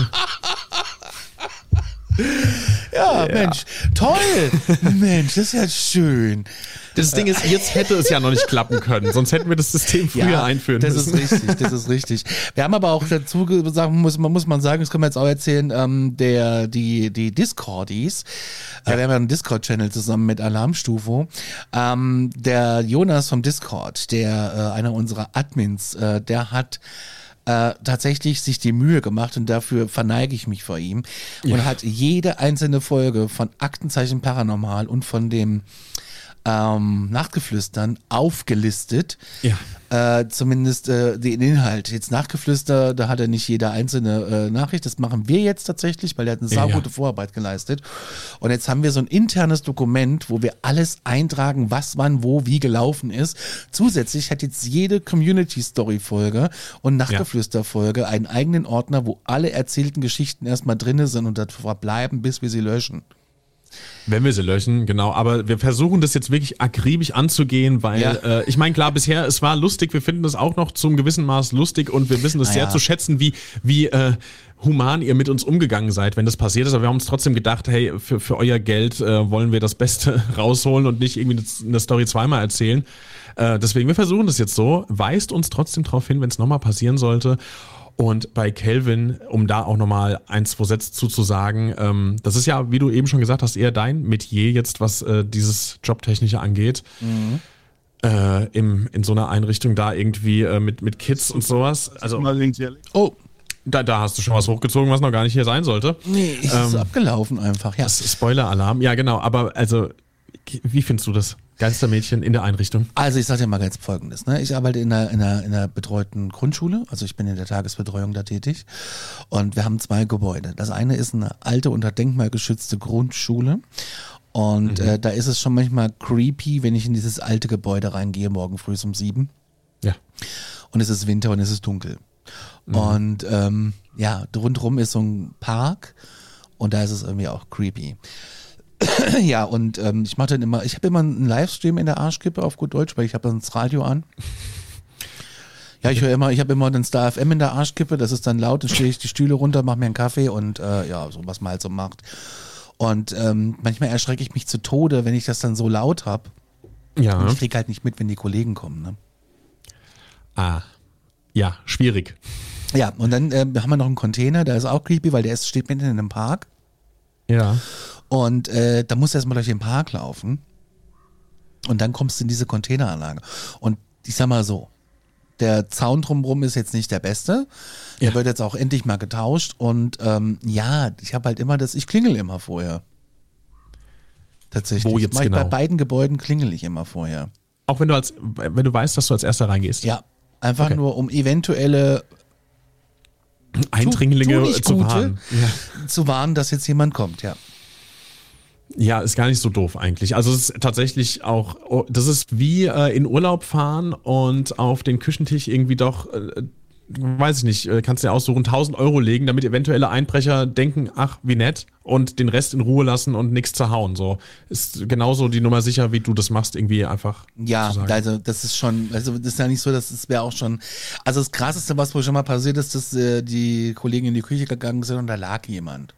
Ja, ja, Mensch, toll. Mensch, das ist ja schön. Das Ding ist, jetzt hätte es ja noch nicht klappen können, sonst hätten wir das System früher ja, einführen das müssen. Das ist richtig, das ist richtig. Wir haben aber auch dazu gesagt, muss man, muss man sagen, das können wir jetzt auch erzählen, ähm, der, die, die Discordies, ja. äh, wir haben ja einen Discord-Channel zusammen mit Alarmstufo, ähm, der Jonas vom Discord, der, äh, einer unserer Admins, äh, der hat Äh, tatsächlich sich die Mühe gemacht, und dafür verneige ich mich vor ihm, ja. und hat jede einzelne Folge von Aktenzeichen Paranormal und von dem ähm, Nachtgeflüstern aufgelistet. Ja. Äh, zumindest äh, den Inhalt. Jetzt Nachtgeflüster, da hat er nicht jede einzelne äh, Nachricht. Das machen wir jetzt tatsächlich, weil er hat eine saugute ja. Vorarbeit geleistet. Und jetzt haben wir so ein internes Dokument, wo wir alles eintragen, was wann wo wie gelaufen ist. Zusätzlich hat jetzt jede Community-Story-Folge und Nachtgeflüster-Folge einen eigenen Ordner, wo alle erzählten Geschichten erstmal drin sind und das verbleiben, bis wir sie löschen. Wenn wir sie löschen, genau. Aber wir versuchen das jetzt wirklich akribisch anzugehen, weil Ja. äh, ich meine, klar, bisher, es war lustig, wir finden das auch noch zum gewissen Maß lustig und wir wissen es Ah, sehr ja. zu schätzen, wie, wie äh, human ihr mit uns umgegangen seid, wenn das passiert ist. Aber wir haben uns trotzdem gedacht, hey, für, für euer Geld äh, wollen wir das Beste rausholen und nicht irgendwie eine Story zweimal erzählen. Äh, deswegen, wir versuchen das jetzt so. Weist uns trotzdem darauf hin, wenn es nochmal passieren sollte. Und bei Kelvin, um da auch nochmal ein, zwei Sätze zuzusagen, ähm, das ist ja, wie du eben schon gesagt hast, eher dein Metier jetzt, was äh, dieses Jobtechnische angeht. Mhm. Äh, im, in so einer Einrichtung da irgendwie äh, mit, mit Kids und sowas. Also, Oh, da, da hast du schon was hochgezogen, was noch gar nicht hier sein sollte. nee, ist Ähm, abgelaufen einfach, ja. Das ist Spoiler-Alarm. Ja, genau. Aber also, wie findest du das? Geistermädchen in der Einrichtung? Also ich sage dir mal ganz Folgendes. Ne? Ich arbeite in einer, in, einer, in einer betreuten Grundschule, also ich bin in der Tagesbetreuung da tätig und wir haben zwei Gebäude. Das eine ist eine alte, unter Denkmal geschützte Grundschule und mhm. äh, da ist es schon manchmal creepy, wenn ich in dieses alte Gebäude reingehe, morgen früh um sieben. Ja. Und es ist Winter und es ist dunkel. Mhm. Und ähm, ja, rundherum ist so ein Park und da ist es irgendwie auch creepy. Ja, und ähm, ich mache dann immer, ich habe immer einen Livestream in der Arschkippe auf gut Deutsch, weil ich habe dann das Radio an. Ja, ich höre immer, ich habe immer den Star F M in der Arschkippe, das ist dann laut, dann stehe ich die Stühle runter, mache mir einen Kaffee und äh, ja, so was man halt so macht. Und ähm, manchmal erschrecke ich mich zu Tode, wenn ich das dann so laut habe. Ja. Und ich kriege halt nicht mit, wenn die Kollegen kommen. Ne? Ah, ja, schwierig. Ja, und dann äh, haben wir noch einen Container, der ist auch creepy, weil der ist, steht mitten in einem Park. Ja. Und äh, da musst du erstmal durch den Park laufen und dann kommst du in diese Containeranlage. Und ich sag mal so, der Zaun drumherum ist jetzt nicht der beste. Der Ja. wird jetzt auch endlich mal getauscht. Und ähm, ja, ich habe halt immer das, ich klingel immer vorher. Tatsächlich. Wo jetzt Mach ich genau? Bei beiden Gebäuden klingel ich immer vorher. Auch wenn du als, wenn du weißt, dass du als erster reingehst. Ja, einfach Okay. nur um eventuelle Eindringlinge tu nicht zu Gute warnen. Ja. zu warnen, dass jetzt jemand kommt, ja. Ja, ist gar nicht so doof eigentlich. Also es ist tatsächlich auch, oh, das ist wie äh, in Urlaub fahren und auf den Küchentisch irgendwie doch, äh, weiß ich nicht, äh, kannst dir aussuchen, tausend Euro legen, damit eventuelle Einbrecher denken, ach, wie nett, und den Rest in Ruhe lassen und nichts zerhauen. So ist genauso die Nummer sicher, wie du das machst, irgendwie einfach. Ja, zu sagen. also das ist schon, also das ist ja nicht so, dass es wäre auch schon, also das Krasseste, was wohl schon mal passiert ist, dass äh, die Kollegen in die Küche gegangen sind und da lag jemand.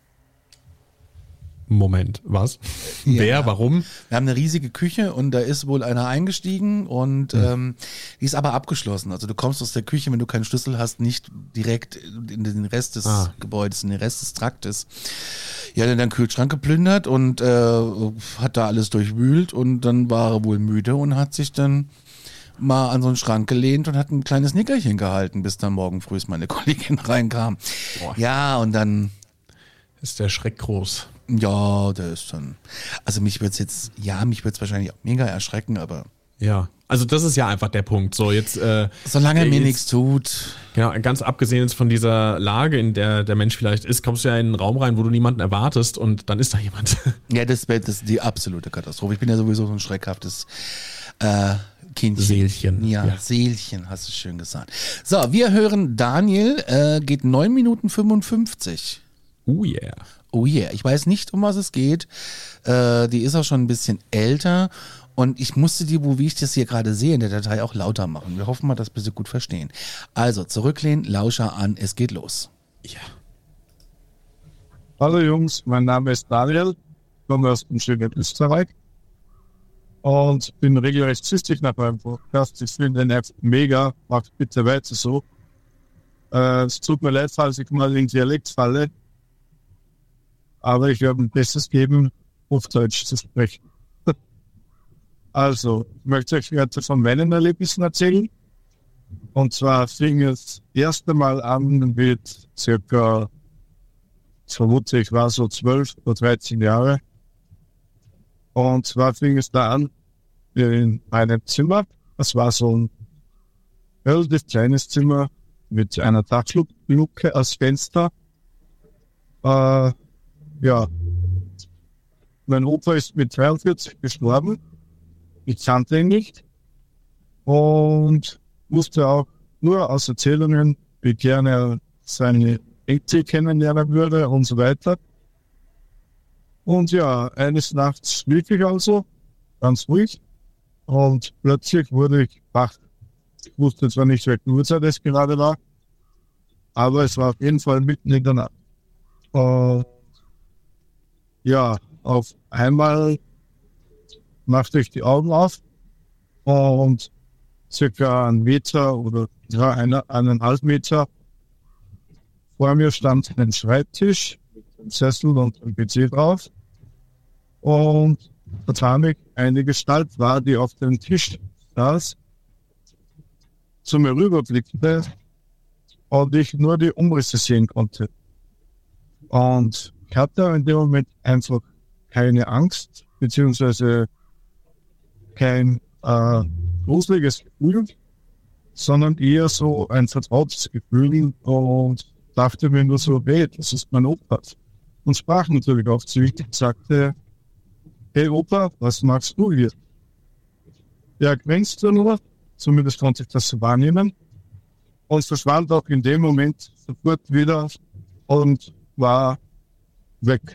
Moment, was? Ja. Wer, warum? Wir haben eine riesige Küche und da ist wohl einer eingestiegen und Mhm. ähm, die ist aber abgeschlossen. Also du kommst aus der Küche, wenn du keinen Schlüssel hast, nicht direkt in den Rest des Ah. Gebäudes, in den Rest des Traktes. Ja, dann den Kühlschrank geplündert und äh, hat da alles durchwühlt und dann war er wohl müde und hat sich dann mal an so einen Schrank gelehnt und hat ein kleines Nickerchen gehalten, bis dann morgen früh meine Kollegin reinkam. Boah. Ja, und dann Ist der Schreck groß. ja, der ist dann. Also mich wird's jetzt, ja, mich wird's wahrscheinlich auch mega erschrecken, aber Ja, also das ist ja einfach der Punkt. So jetzt, äh, solange er mir jetzt- nichts tut. Genau, ganz abgesehen jetzt von dieser Lage, in der der Mensch vielleicht ist, kommst du ja in einen Raum rein, wo du niemanden erwartest und dann ist da jemand. Ja, das wäre das ist die absolute Katastrophe. Ich bin ja sowieso so ein schreckhaftes äh, Kindchen. Seelchen, Ja, ja. Seelchen, hast du schön gesagt. So, wir hören Daniel, äh, geht neun Minuten fünfundfünfzig. Oh yeah. Oh yeah, ich weiß nicht, um was es geht. Äh, die ist auch schon ein bisschen älter und ich musste die, wo wie ich das hier gerade sehe, in der Datei auch lauter machen. Wir hoffen mal, dass wir sie gut verstehen. Also, zurücklehnen, Lauscher an, es geht los. Ja. Hallo Jungs, mein Name ist Daniel, komme aus dem schönen Österreich und bin regelrecht süchtig nach meinem Podcast. Ich finde den App mega, macht bitte weiter so. Äh, es tut mir leid, falls ich mal in Dialekt falle, aber ich werde mein Bestes geben, auf Deutsch zu sprechen. Also, ich möchte euch heute von meinen Erlebnissen erzählen. Und zwar fing es erst einmal an mit circa, ich vermute, ich war so zwölf oder dreizehn Jahre. Und zwar fing es da an in meinem Zimmer. Das war so ein relativ kleines Zimmer mit einer Dachluke als Fenster. Äh, ja, mein Opa ist mit zweiundvierzig gestorben. Ich kannte ihn nicht und wusste auch nur aus Erzählungen, wie gerne er seine Enkel kennenlernen würde und so weiter. Und ja, eines Nachts schlief ich also, ganz ruhig. Und plötzlich wurde ich wach. Ich wusste zwar nicht, welche Uhrzeit es gerade war, aber es war auf jeden Fall mitten in der Nacht. Und ja, auf einmal machte ich die Augen auf und circa einen Meter oder ja, eine, eineinhalb Meter vor mir stand ein Schreibtisch mit einem Sessel und einem P C drauf. Und da mich eine Gestalt war, die auf dem Tisch saß, zu mir rüberblickte und ich nur die Umrisse sehen konnte. Und ich hatte in dem Moment einfach keine Angst, beziehungsweise kein äh, gruseliges Gefühl, sondern eher so ein vertrautes Gefühl und dachte mir nur so, hey, das ist mein Opa. Und sprach natürlich auf zu ihm und sagte, hey Opa, was machst du hier? Er grinste nur, zumindest konnte ich das so wahrnehmen, und verschwand auch in dem Moment sofort wieder und war weg.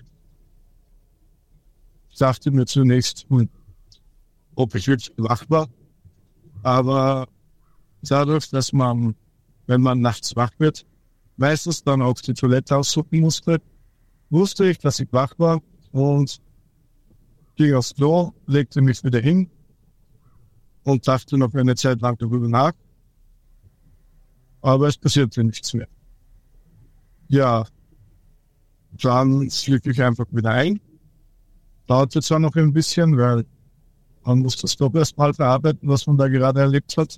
Ich dachte mir zunächst, ob ich wirklich wach war, aber dadurch, dass man, wenn man nachts wach wird, meistens dann auch die Toilette aussuchen musste, wusste ich, dass ich wach war und ging aufs Klo, legte mich wieder hin und dachte noch eine Zeit lang darüber nach. Aber es passierte nichts mehr. Ja, dann schlief ich einfach wieder ein. Dauerte zwar noch ein bisschen, weil man muss das doch erst mal verarbeiten, was man da gerade erlebt hat.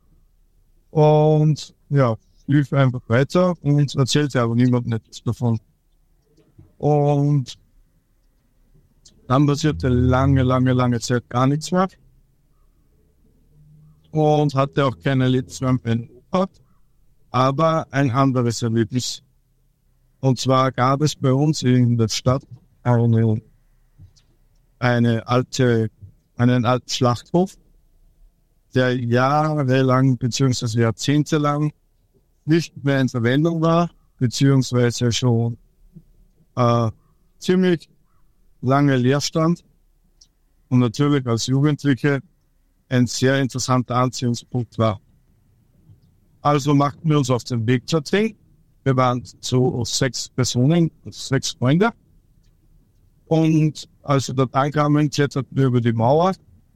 Und ja, lief einfach weiter und erzählte aber niemandem etwas davon. Und dann passierte lange, lange, lange Zeit gar nichts mehr. Und hatte auch kein Erlebnis mehr mit Opa, aber ein anderes Erlebnis. Und zwar gab es bei uns in der Stadt eine, eine alte, einen alten Schlachthof, der jahrelang bzw. jahrzehntelang nicht mehr in Verwendung war, beziehungsweise schon äh, ziemlich lange leer stand und natürlich als Jugendliche ein sehr interessanter Anziehungspunkt war. Also machten wir uns auf den Weg dorthin. Wir waren so sechs Personen, sechs Freunde. Und als wir dort ankamen, kletterten wir über die Mauer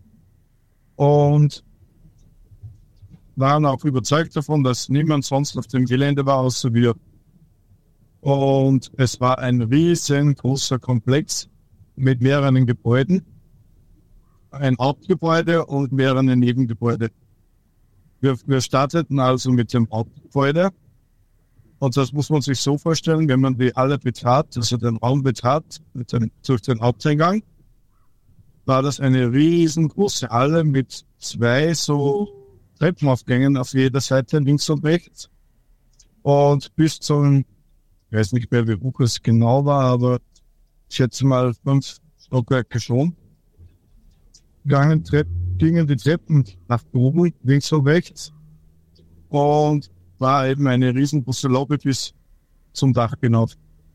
und waren auch überzeugt davon, dass niemand sonst auf dem Gelände war, außer wir. Und es war ein riesengroßer Komplex mit mehreren Gebäuden, ein Hauptgebäude und mehrere Nebengebäude. Wir, wir starteten also mit dem Hauptgebäude und das muss man sich so vorstellen, wenn man die Halle betrat, also den Raum betrat mit dem, durch den Haupteingang, war das eine riesengroße Halle mit zwei so Treppenaufgängen auf jeder Seite, links und rechts. Und bis zum, ich weiß nicht mehr, wie hoch es genau war, aber ich schätze mal fünf Stockwerke schon. Gingen, Trepp, gingen die Treppen nach oben, links und rechts. Und war eben eine riesengroße Lobby bis zum Dach hinauf.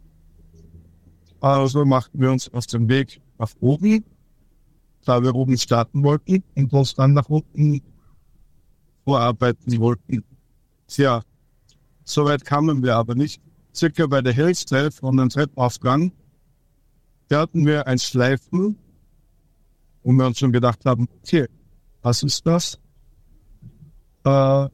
Also machten wir uns auf den Weg nach oben, da wir oben starten wollten und uns dann nach unten vorarbeiten wollten. Tja, soweit kamen wir aber nicht. Circa bei der Hälfte von dem Treppenaufgang hatten wir ein Schleifen, wo wir uns schon gedacht haben, okay, was ist das? Äh,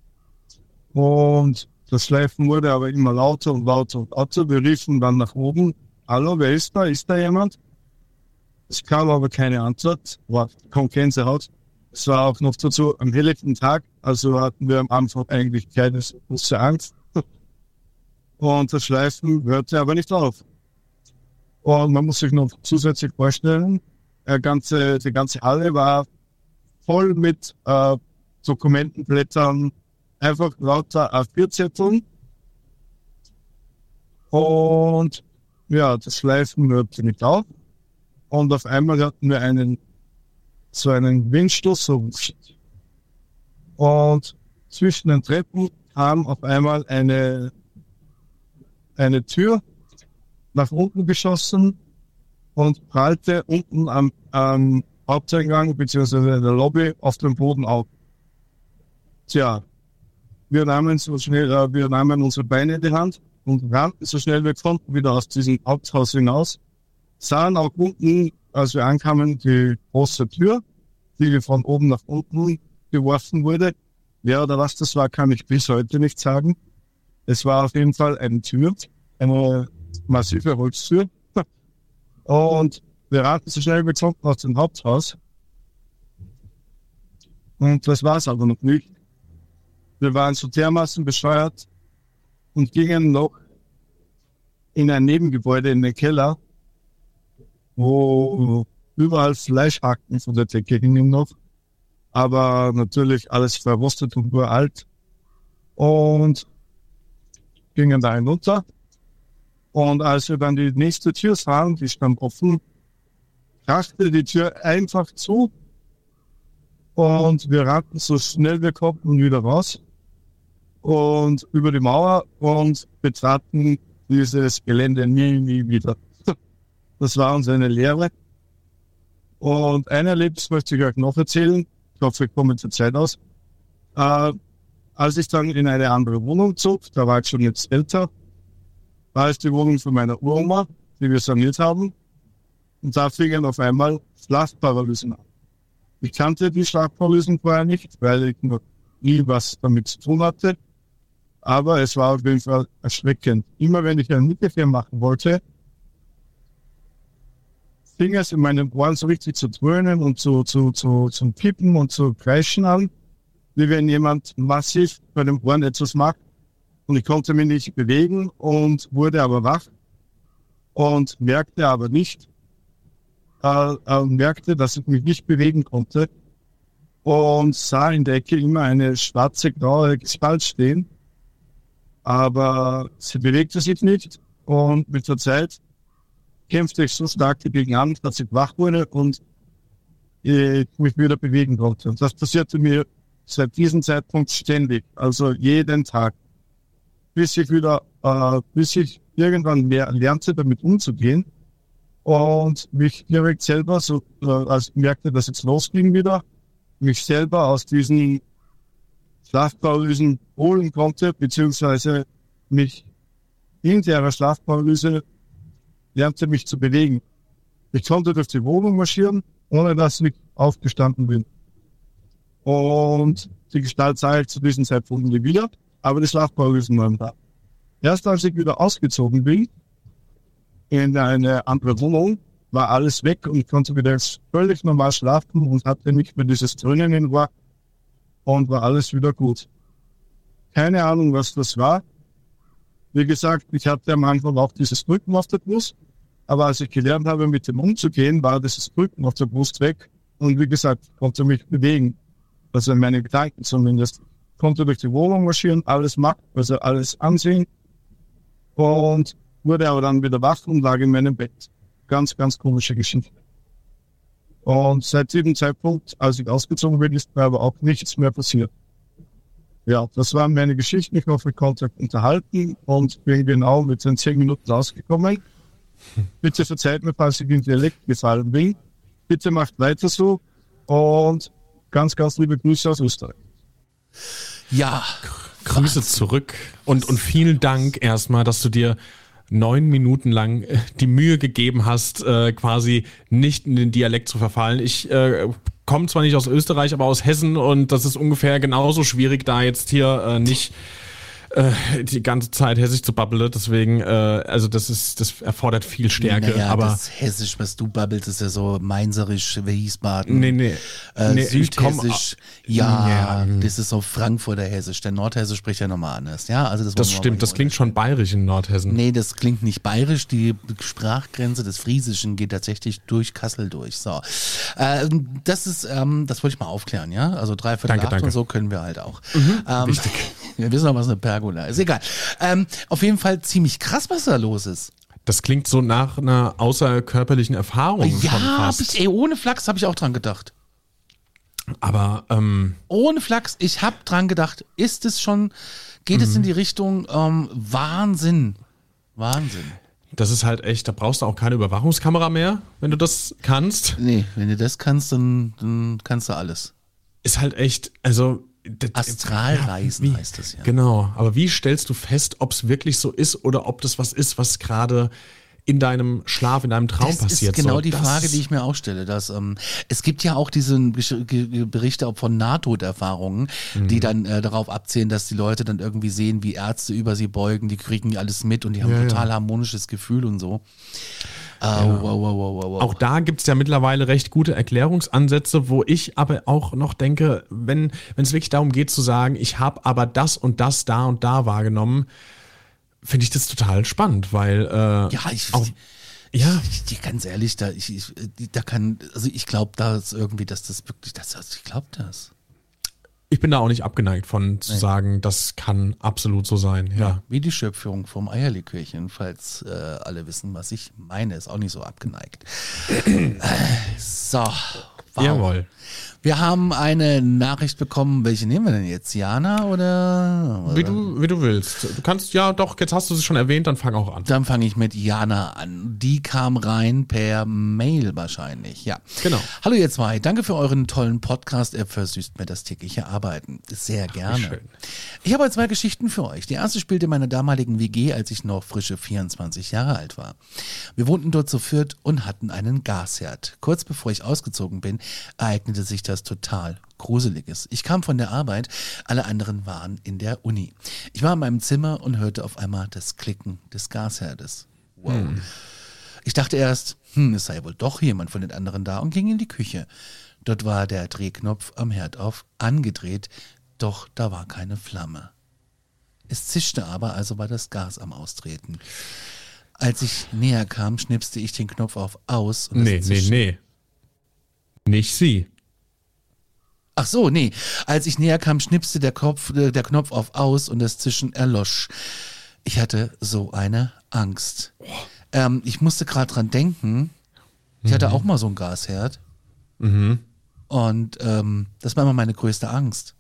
und das Schleifen wurde aber immer lauter und lauter und lauter. Wir riefen dann nach oben, hallo, wer ist da? Ist da jemand? Es kam aber keine Antwort, war kaum Gänsehaut. Es war auch noch dazu am helllichten Tag, also hatten wir am Anfang eigentlich keine große Angst. Und das Schleifen hörte aber nicht auf. Und man muss sich noch zusätzlich vorstellen, die ganze, die ganze Halle war voll mit äh, Dokumentenblättern, einfach lauter A vier Zetteln. Und ja, das Schleifen hörte nicht auf. Und auf einmal hatten wir einen, so einen Windstoß. So. Und zwischen den Treppen kam auf einmal eine, eine Tür nach unten geschossen. und prallte unten am, am Haupteingang beziehungsweise in der Lobby auf dem Boden auf. Tja, wir nahmen so schnell, äh, wir nahmen unsere Beine in die Hand und rannten so schnell wir konnten wieder aus diesem Haupthaus hinaus, sahen auch unten, als wir ankamen, die große Tür, die von oben nach unten geworfen wurde. Wer oder was das war, kann ich bis heute nicht sagen. Es war auf jeden Fall eine Tür, eine massive Holztür. Und wir rannten so schnell wir konnten aus dem Haupthaus. Und das war es aber noch nicht. Wir waren so dermaßen bescheuert und gingen noch in ein Nebengebäude in den Keller, wo überall Fleischhaken von der Decke hingen noch. Aber natürlich alles verrostet und uralt. Und gingen da hinunter. Und als wir dann die nächste Tür sahen, die stand offen, krachte die Tür einfach zu. Und wir rannten so schnell wir konnten wieder raus. Und über die Mauer und betraten dieses Gelände nie, nie wieder. Das war uns eine Lehre. Und ein Erlebnis möchte ich euch noch erzählen. Ich hoffe, ich komme zur Zeit aus. Äh, als ich dann in eine andere Wohnung zog, da war ich schon jetzt älter, war es die Wohnung von meiner Uroma, die wir saniert haben. Und da fingen auf einmal Schlafparalysen an. Ich kannte die Schlafparalysen vorher nicht, weil ich noch nie was damit zu tun hatte. Aber es war auf jeden Fall erschreckend. Immer wenn ich ein Nickerchen machen wollte, fing es in meinen Ohren so richtig zu dröhnen und zu, zu, zu, zu piepen und zu kreischen an, wie wenn jemand massiv bei den Ohren etwas macht. Und ich konnte mich nicht bewegen und wurde aber wach und merkte aber nicht, äh, äh, merkte, dass ich mich nicht bewegen konnte und sah in der Ecke immer eine schwarze, graue Gestalt stehen. Aber sie bewegte sich nicht und mit der Zeit kämpfte ich so stark dagegen an, dass ich wach wurde und ich mich wieder bewegen konnte. Und das passierte mir seit diesem Zeitpunkt ständig, also jeden Tag, bis ich wieder, äh, bis ich irgendwann mehr lernte, damit umzugehen und mich direkt selber, so äh, als ich merkte, dass es losging wieder, mich selber aus diesen Schlafparalysen holen konnte, beziehungsweise mich in der Schlafparalyse lernte mich zu bewegen. Ich konnte durch die Wohnung marschieren, ohne dass ich aufgestanden bin. Und die Gestalt sah ich zu diesem Zeitpunkt nie wieder, aber die Schlafparalysen waren da. Erst als ich wieder ausgezogen bin, in eine andere Wohnung, war alles weg und ich konnte wieder völlig normal schlafen und hatte nicht mehr dieses Dröhnen in Ohr und war alles wieder gut. Keine Ahnung, was das war. Wie gesagt, ich hatte am Anfang auch dieses Drücken auf der Brust, aber als ich gelernt habe, mit dem umzugehen, war dieses Drücken auf der Brust weg und wie gesagt, konnte mich bewegen. Also in meine Gedanken zumindest. Konnte durch die Wohnung marschieren, alles machen, also alles ansehen und wurde aber dann wieder wach und lag in meinem Bett. Ganz, ganz komische Geschichte. Und seit diesem Zeitpunkt, als ich ausgezogen bin, ist mir aber auch nichts mehr passiert. Ja, das waren meine Geschichten. Ich hoffe, ich konnte euch unterhalten und bin genau mit den zehn Minuten rausgekommen. Bitte verzeiht mir, falls ich in Dialekt gefallen bin. Bitte macht weiter so und ganz, ganz liebe Grüße aus Österreich. Ja, Grüße zurück und, und vielen Dank erstmal, dass du dir neun Minuten lang die Mühe gegeben hast, äh, quasi nicht in den Dialekt zu verfallen. Ich äh, komme zwar nicht aus Österreich, aber aus Hessen und das ist ungefähr genauso schwierig, da jetzt hier äh, nicht äh, die ganze Zeit Hessisch zu babbeln. Deswegen, äh, also das ist, das erfordert viel Stärke. Naja, aber das Hessisch, was du babbelst, ist ja so mainzerisch, Wiesbaden. Nee, nee. Äh, nee Südhessisch, ja, ja, das ist so Frankfurter Hessisch. Der Nordhessisch spricht ja nochmal anders. Ja, also das Das stimmt, das klingt schon bayerisch in Nordhessen. Nee, das klingt nicht bayerisch. Die Sprachgrenze des Friesischen geht tatsächlich durch Kassel durch. So, äh, das ist, ähm, das wollte ich mal aufklären, ja. Also dreiviertel Danke, acht danke. und so können wir halt auch. Mhm, ähm, wichtig. Wir wissen auch, was eine Pergola ist. Egal. Ähm, auf jeden Fall ziemlich krass, was da los ist. Das klingt so nach einer außerkörperlichen Erfahrung schon Ja, hab fast. ich, ey, ohne Flachs habe ich auch dran gedacht. Aber ähm, Ohne Flachs, ich habe dran gedacht, ist es schon, geht es in die Richtung ähm, Wahnsinn. Wahnsinn. Das ist halt echt, da brauchst du auch keine Überwachungskamera mehr, wenn du das kannst. Nee, wenn du das kannst, dann, dann kannst du alles. Ist halt echt, also... Astralreisen ja, wie, heißt das ja. Genau, aber wie stellst du fest, ob es wirklich so ist oder ob das was ist, was gerade in deinem Schlaf, in deinem Traum das passiert? Das ist genau so, die Frage, die ich mir auch stelle. Dass, ähm, es gibt ja auch diese Berichte auch von Nahtoderfahrungen, mhm. die dann äh, darauf abzielen, dass die Leute dann irgendwie sehen, wie Ärzte über sie beugen, die kriegen alles mit und die haben ja, ein total ja. harmonisches Gefühl und so. Oh, ja. wow, wow, wow, wow. Auch da gibt es ja mittlerweile recht gute Erklärungsansätze, wo ich aber auch noch denke, wenn es wirklich darum geht zu sagen, ich habe aber das und das da und da wahrgenommen, finde ich das total spannend, weil äh, ja, ich, auch, ja. Ich, ich, ganz ehrlich, da, ich, ich, da kann, also ich glaube da ist irgendwie, dass das wirklich, das, also ich glaube das. Ich bin da auch nicht abgeneigt von zu nee. sagen, das kann absolut so sein, ja. ja wie die Schöpfung vom Eierlikörchen, falls äh, alle wissen, was ich meine, ist auch nicht so abgeneigt. So, wow. Jawohl. Wir haben eine Nachricht bekommen, welche nehmen wir denn jetzt? Jana oder? oder? Wie du, wie du willst. Du kannst, ja doch, jetzt hast du sie schon erwähnt, dann fang auch an. Dann fange ich mit Jana an. Die kam rein per Mail wahrscheinlich, ja. Genau. Hallo ihr zwei, danke für euren tollen Podcast, er versüßt mir das tägliche Arbeiten. Sehr gerne. Ach, schön. Ich habe zwei Geschichten für euch. Die erste spielte in meiner damaligen W G, als ich noch frische vierundzwanzig Jahre alt war. Wir wohnten dort zu viert und hatten einen Gasherd. Kurz bevor ich ausgezogen bin, ereignete sich das total Gruseliges. Ich kam von der Arbeit, alle anderen waren in der Uni. Ich war in meinem Zimmer und hörte auf einmal das Klicken des Gasherdes. Wow. Hm. Ich dachte erst, hm, es sei wohl doch jemand von den anderen da und ging in die Küche. Dort war der Drehknopf am Herd auf angedreht, doch da war keine Flamme. Es zischte aber, also war das Gas am Austreten. Als ich näher kam, schnipste ich den Knopf auf aus. Und nee, nee, nee. Nicht sie. Ach so, nee. Als ich näher kam, schnipste der, Kopf, äh, der Knopf auf aus und das Zischen erlosch. Ich hatte so eine Angst. Oh. Ähm, ich musste gerade dran denken. Ich mhm. hatte auch mal so einen Gasherd. Mhm. Und ähm, das war immer meine größte Angst.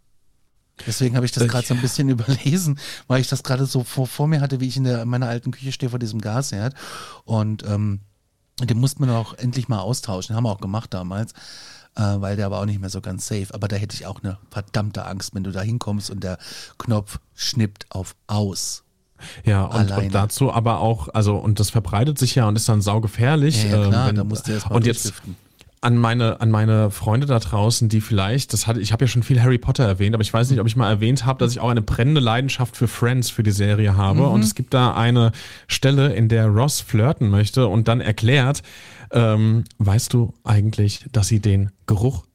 Deswegen habe ich das gerade so ein bisschen überlesen, weil ich das gerade so vor, vor mir hatte, wie ich in, der, in meiner alten Küche stehe vor diesem Gasherd. Und ähm, den mussten wir auch endlich mal austauschen. Den haben wir auch gemacht damals. Äh, weil der war auch nicht mehr so ganz safe. Aber da hätte ich auch eine verdammte Angst, wenn du da hinkommst und der Knopf schnippt auf aus. Ja, und, und dazu aber auch, also, und das verbreitet sich ja und ist dann saugefährlich. Ja, ja klar, äh, wenn, da musst du erst mal und jetzt an meine, an meine Freunde da draußen, die vielleicht, das hatte, ich habe ja schon viel Harry Potter erwähnt, aber ich weiß nicht, ob ich mal erwähnt habe, dass ich auch eine brennende Leidenschaft für Friends, für die Serie habe. Mhm. Und es gibt da eine Stelle, in der Ross flirten möchte und dann erklärt, ähm, weißt du eigentlich, dass sie den Geruch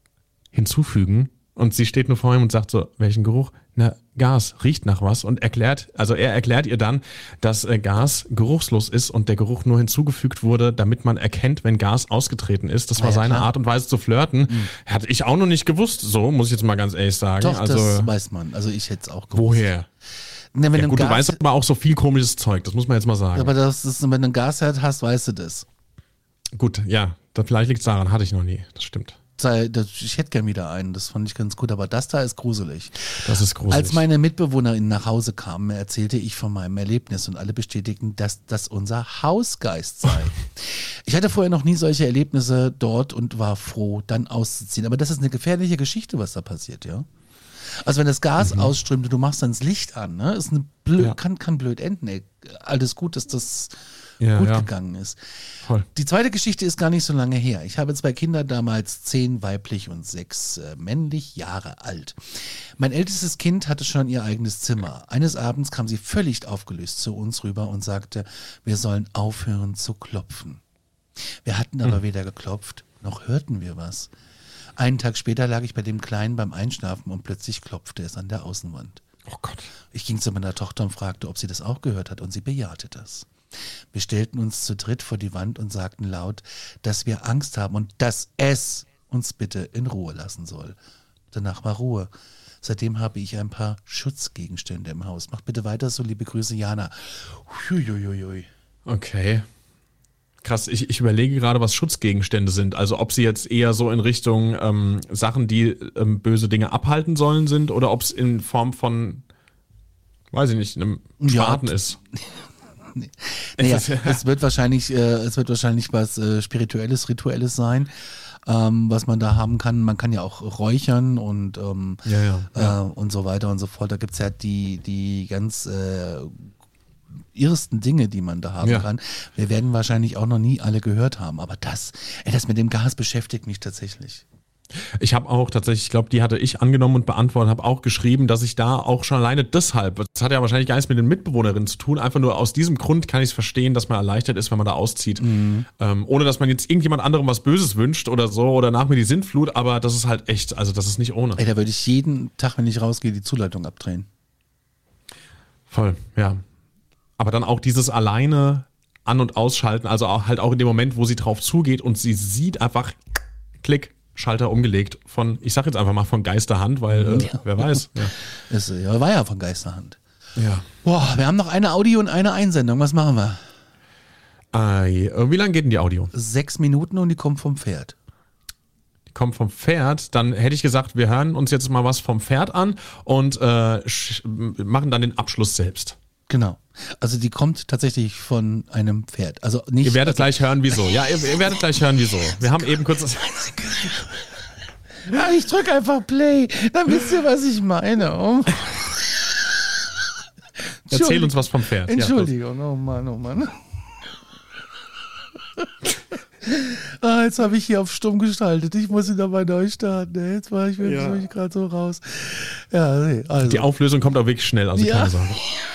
hinzufügen? Und sie steht nur vor ihm und sagt so, welchen Geruch? Na, Gas, riecht nach was und erklärt, also er erklärt ihr dann, dass äh, Gas geruchslos ist und der Geruch nur hinzugefügt wurde, damit man erkennt, wenn Gas ausgetreten ist. Das war ja, seine klar. Art und Weise zu flirten. Mhm. Hatte ich auch noch nicht gewusst, so muss ich jetzt mal ganz ehrlich sagen. Doch, also, das weiß man. Also ich hätte es auch gewusst. Woher? Na, wenn ja, gut, Gas, du weißt aber auch so viel komisches Zeug, das muss man jetzt mal sagen. Aber das ist, wenn du einen Gasherd hast, weißt du das. Gut, ja, das, vielleicht liegt es daran, hatte ich noch nie, das stimmt. Ich hätte gern wieder einen, das fand ich ganz gut, aber das da ist gruselig. Das ist gruselig. Als meine Mitbewohnerin nach Hause kam, erzählte ich von meinem Erlebnis und alle bestätigten, dass das unser Hausgeist sei. Ich hatte vorher noch nie solche Erlebnisse dort und war froh, dann auszuziehen. Aber das ist eine gefährliche Geschichte, was da passiert, ja. Also wenn das Gas mhm. ausströmt und du machst dann das Licht an, ne, ist eine blöd, ja. kann, kann blöd enden, ey. Alles gut, dass das ja, gut ja. gegangen ist. Voll. Die zweite Geschichte ist gar nicht so lange her. Ich habe zwei Kinder, damals zehn weiblich und sechs äh, männlich, Jahre alt. Mein ältestes Kind hatte schon ihr eigenes Zimmer. Eines Abends kam sie völlig aufgelöst zu uns rüber und sagte, wir sollen aufhören zu klopfen. Wir hatten aber hm. weder geklopft, noch hörten wir was. Einen Tag später lag ich bei dem Kleinen beim Einschlafen und plötzlich klopfte es an der Außenwand. Oh Gott. Ich ging zu meiner Tochter und fragte, ob sie das auch gehört hat, und sie bejahte das. Wir stellten uns zu dritt vor die Wand und sagten laut, dass wir Angst haben und dass es uns bitte in Ruhe lassen soll. Danach war Ruhe. Seitdem habe ich ein paar Schutzgegenstände im Haus. Macht bitte weiter so, liebe Grüße, Jana. Huiuiui. Okay. Krass, ich, ich überlege gerade, was Schutzgegenstände sind. Also ob sie jetzt eher so in Richtung ähm, Sachen, die ähm, böse Dinge abhalten sollen sind, oder ob es in Form von, weiß ich nicht, einem Spaten ja, ist. Nee. Naja, es wird wahrscheinlich, äh, es wird wahrscheinlich was äh, Spirituelles, Rituelles sein, ähm, was man da haben kann. Man kann ja auch räuchern und ähm, ja, ja, ja. Äh, und so weiter und so fort. Da gibt's ja die, die ganz äh, irrsten Dinge, die man da haben ja. kann. Wir werden wahrscheinlich auch noch nie alle gehört haben, aber das, ey, das mit dem Gas beschäftigt mich tatsächlich. Ich habe auch tatsächlich, ich glaube, die hatte ich angenommen und beantwortet, habe auch geschrieben, dass ich da auch schon alleine deshalb, das hat ja wahrscheinlich gar nichts mit den Mitbewohnerinnen zu tun, einfach nur aus diesem Grund kann ich es verstehen, dass man erleichtert ist, wenn man da auszieht. Mhm. Ähm, ohne, dass man jetzt irgendjemand anderem was Böses wünscht oder so oder nach mir die Sintflut, aber das ist halt echt, also das ist nicht ohne. Ey, da würde ich jeden Tag, wenn ich rausgehe, die Zuleitung abdrehen. Voll, ja. Aber dann auch dieses alleine an- und ausschalten, also auch halt auch in dem Moment, wo sie drauf zugeht und sie sieht einfach, klick, Schalter umgelegt von, ich sag jetzt einfach mal von Geisterhand, weil äh, ja. wer weiß. Ja. Das ja, war ja von Geisterhand. Ja. Boah, wir haben noch eine Audio und eine Einsendung. Was machen wir? Äh, wie lang geht denn die Audio? Sechs Minuten und die kommt vom Pferd. Die kommt vom Pferd. Dann hätte ich gesagt, wir hören uns jetzt mal was vom Pferd an und äh, machen dann den Abschluss selbst. Genau. Also die kommt tatsächlich von einem Pferd. Also nicht. Ihr werdet also gleich hören, wieso. Ja, ihr, ihr werdet gleich hören, wieso. Wir haben eben kurz. Das ja, ich drücke einfach Play. Dann wisst ihr, was ich meine. Oh. Erzähl uns was vom Pferd. Entschuldigung, ja, oh Mann, oh Mann. Ah, jetzt habe ich hier auf stumm geschaltet. Ich muss ihn dabei neu starten. Jetzt war ich wirklich ja. gerade so raus. Ja, nee, also. Die Auflösung kommt auch wirklich schnell, also ja. keine Sorge.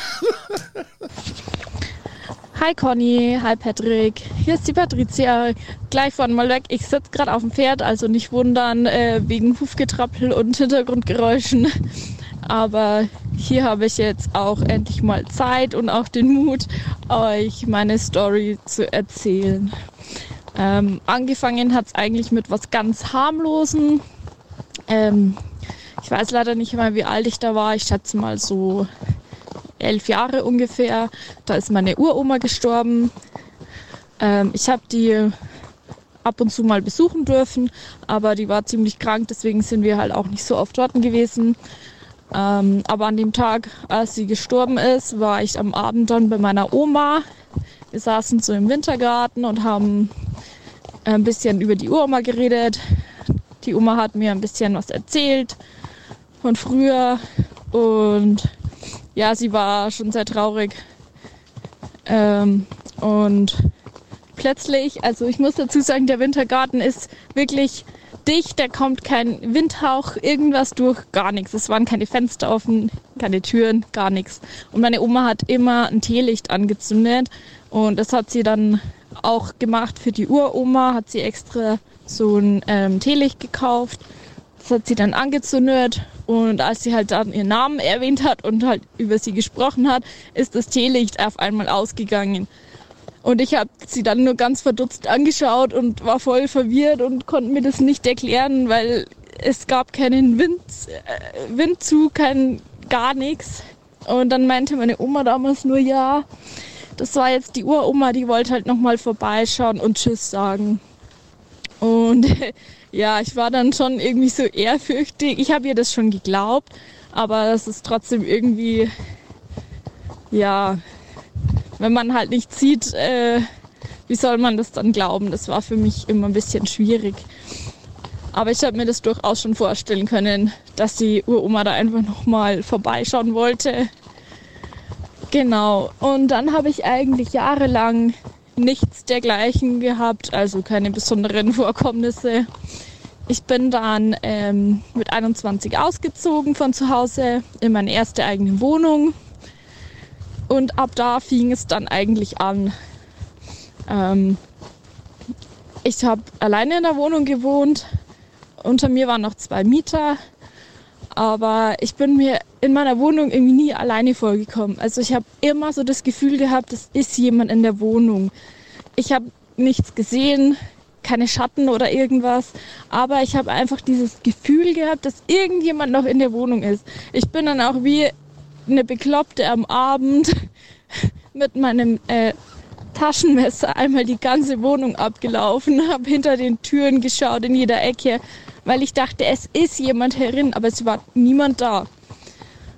Hi Conny, hi Patrick, hier ist die Patricia, gleich von mal weg. Ich sitze gerade auf dem Pferd, also nicht wundern äh, wegen Hufgetrappel und Hintergrundgeräuschen. Aber hier habe ich jetzt auch endlich mal Zeit und auch den Mut, euch meine Story zu erzählen. Ähm, angefangen hat es eigentlich mit was ganz harmlosem. Ähm, ich weiß leider nicht mehr, wie alt ich da war. Ich schätze mal so elf Jahre ungefähr. Da ist meine Uroma gestorben. Ähm, ich habe die ab und zu mal besuchen dürfen, aber die war ziemlich krank, deswegen sind wir halt auch nicht so oft dort gewesen. Ähm, aber an dem Tag, als sie gestorben ist, war ich am Abend dann bei meiner Oma. Wir saßen so im Wintergarten und haben ein bisschen über die Uroma geredet. Die Oma hat mir ein bisschen was erzählt von früher und ja, sie war schon sehr traurig. Ähm, und plötzlich, also ich muss dazu sagen, der Wintergarten ist wirklich dicht, da kommt kein Windhauch, irgendwas durch, gar nichts. Es waren keine Fenster offen, keine Türen, gar nichts. Und meine Oma hat immer ein Teelicht angezündet und das hat sie dann auch gemacht für die Uroma, hat sie extra so ein ähm, Teelicht gekauft. Das hat sie dann angezündet und als sie halt dann ihren Namen erwähnt hat und halt über sie gesprochen hat, ist das Teelicht auf einmal ausgegangen. Und ich habe sie dann nur ganz verdutzt angeschaut und war voll verwirrt und konnte mir das nicht erklären, weil es gab keinen Wind, äh, Windzug, kein gar nichts. Und dann meinte meine Oma damals nur, ja, das war jetzt die Uroma, die wollte halt nochmal vorbeischauen und Tschüss sagen. Und ja, ich war dann schon irgendwie so ehrfürchtig. Ich habe ihr das schon geglaubt, aber das ist trotzdem irgendwie, ja, wenn man halt nicht sieht, äh, wie soll man das dann glauben? Das war für mich immer ein bisschen schwierig. Aber ich habe mir das durchaus schon vorstellen können, dass die Uroma da einfach nochmal vorbeischauen wollte. Genau, und dann habe ich eigentlich jahrelang nichts dergleichen gehabt, also keine besonderen Vorkommnisse. Ich bin dann ähm, mit einundzwanzig ausgezogen von zu Hause in meine erste eigene Wohnung. Und ab da fing es dann eigentlich an. Ähm, ich habe alleine in der Wohnung gewohnt. Unter mir waren noch zwei Mieter. Aber ich bin mir in meiner Wohnung irgendwie nie alleine vorgekommen. Also ich habe immer so das Gefühl gehabt, es ist jemand in der Wohnung. Ich habe nichts gesehen, keine Schatten oder irgendwas. Aber ich habe einfach dieses Gefühl gehabt, dass irgendjemand noch in der Wohnung ist. Ich bin dann auch wie eine Bekloppte am Abend mit meinem äh, Taschenmesser einmal die ganze Wohnung abgelaufen, habe hinter den Türen geschaut, in jeder Ecke, weil ich dachte, es ist jemand herin, aber es war niemand da.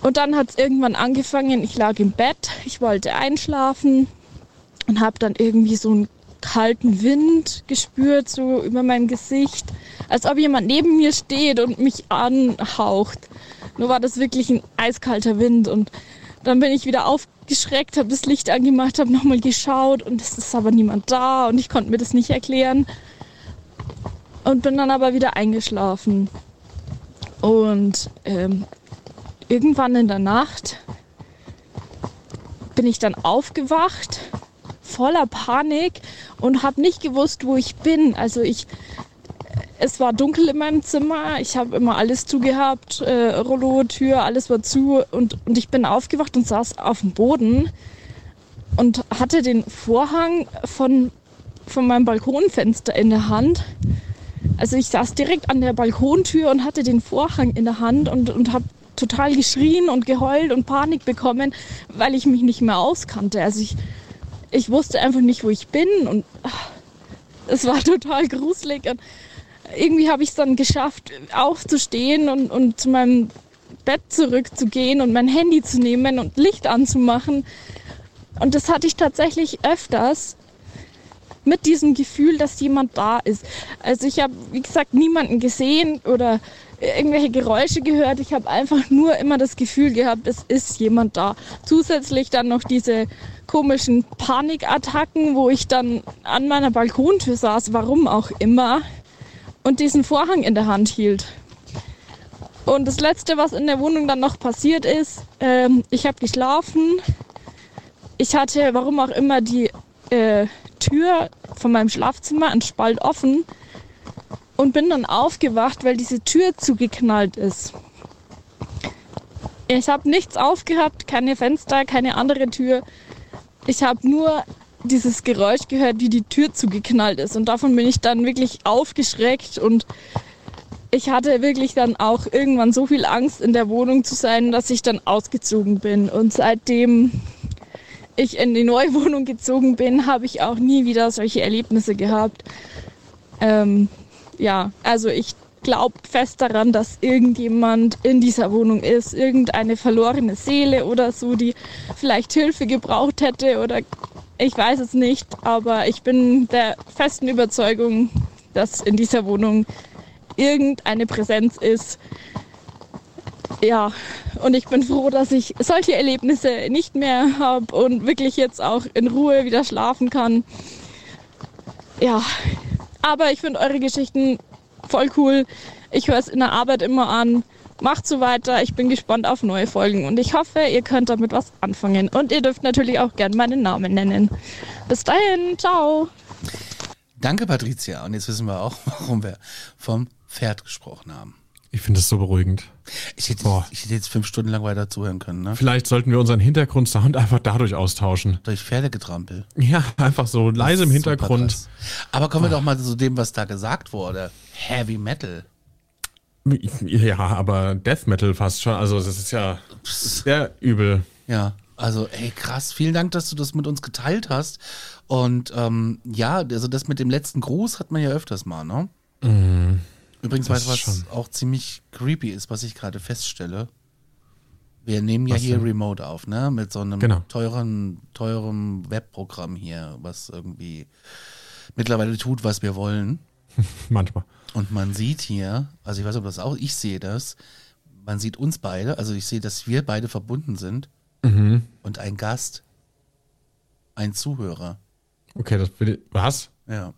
Und dann hat es irgendwann angefangen, ich lag im Bett, ich wollte einschlafen und habe dann irgendwie so einen kalten Wind gespürt, so über mein Gesicht, als ob jemand neben mir steht und mich anhaucht. Nur war das wirklich ein eiskalter Wind und dann bin ich wieder aufgeschreckt, habe das Licht angemacht, habe nochmal geschaut und es ist aber niemand da und ich konnte mir das nicht erklären und bin dann aber wieder eingeschlafen. Und ähm, irgendwann in der Nacht bin ich dann aufgewacht, voller Panik und habe nicht gewusst, wo ich bin. Also ich, es war dunkel in meinem Zimmer, ich habe immer alles zugehabt, äh, Rollo, Tür, alles war zu und, und ich bin aufgewacht und saß auf dem Boden und hatte den Vorhang von, von meinem Balkonfenster in der Hand. Also ich saß direkt an der Balkontür und hatte den Vorhang in der Hand und, und habe total geschrien und geheult und Panik bekommen, weil ich mich nicht mehr auskannte. Also ich, ich wusste einfach nicht, wo ich bin und ach, es war total gruselig. Und irgendwie habe ich es dann geschafft, aufzustehen und, und zu meinem Bett zurückzugehen und mein Handy zu nehmen und Licht anzumachen. Und das hatte ich tatsächlich öfters mit diesem Gefühl, dass jemand da ist. Also ich habe, wie gesagt, niemanden gesehen oder irgendwelche Geräusche gehört. Ich habe einfach nur immer das Gefühl gehabt, es ist jemand da. Zusätzlich dann noch diese komischen Panikattacken, wo ich dann an meiner Balkontür saß, warum auch immer, und diesen Vorhang in der Hand hielt. Und das Letzte, was in der Wohnung dann noch passiert ist, ähm, ich habe geschlafen. Ich hatte, warum auch immer, die äh, Tür von meinem Schlafzimmer einen Spalt offen und bin dann aufgewacht, weil diese Tür zugeknallt ist. Ich habe nichts aufgehabt, keine Fenster, keine andere Tür. Ich habe nur dieses Geräusch gehört, wie die Tür zugeknallt ist. Und davon bin ich dann wirklich aufgeschreckt und ich hatte wirklich dann auch irgendwann so viel Angst, in der Wohnung zu sein, dass ich dann ausgezogen bin. Und seitdem ich in die neue Wohnung gezogen bin, habe ich auch nie wieder solche Erlebnisse gehabt. Ähm, ja, also ich glaube fest daran, dass irgendjemand in dieser Wohnung ist, irgendeine verlorene Seele oder so, die vielleicht Hilfe gebraucht hätte oder ich weiß es nicht, aber ich bin der festen Überzeugung, dass in dieser Wohnung irgendeine Präsenz ist. Ja, und ich bin froh, dass ich solche Erlebnisse nicht mehr habe und wirklich jetzt auch in Ruhe wieder schlafen kann. Ja, aber ich finde eure Geschichten voll cool. Ich höre es in der Arbeit immer an. Macht so weiter. Ich bin gespannt auf neue Folgen und ich hoffe, ihr könnt damit was anfangen. Und ihr dürft natürlich auch gerne meinen Namen nennen. Bis dahin, ciao. Danke, Patricia. Und jetzt wissen wir auch, warum wir vom Pferd gesprochen haben. Ich finde das so beruhigend. Ich hätte, ich hätte jetzt fünf Stunden lang weiter zuhören können. Ne? Vielleicht sollten wir unseren Hintergrundsound einfach dadurch austauschen. Durch Pferdegetrampel. Ja, einfach so leise im Hintergrund. Aber kommen wir doch mal zu dem, was da gesagt wurde. Heavy Metal. Ja, aber Death Metal fast schon. Also das ist ja sehr übel. Ja, also ey, krass. Vielen Dank, dass du das mit uns geteilt hast. Und ähm, ja, also das mit dem letzten Gruß hat man ja öfters mal, ne? Mhm. Übrigens, weißt du, was schon auch ziemlich creepy ist, was ich gerade feststelle? Wir nehmen ja was hier denn? Remote auf, ne? Mit so einem genau. teuren, teuren Webprogramm hier, was irgendwie mittlerweile tut, was wir wollen. Manchmal. Und man sieht hier, also ich weiß nicht, ob das auch, ich sehe das, man sieht uns beide, also ich sehe, dass wir beide verbunden sind mhm. und ein Gast, ein Zuhörer. Okay, das will ich, was? Ja.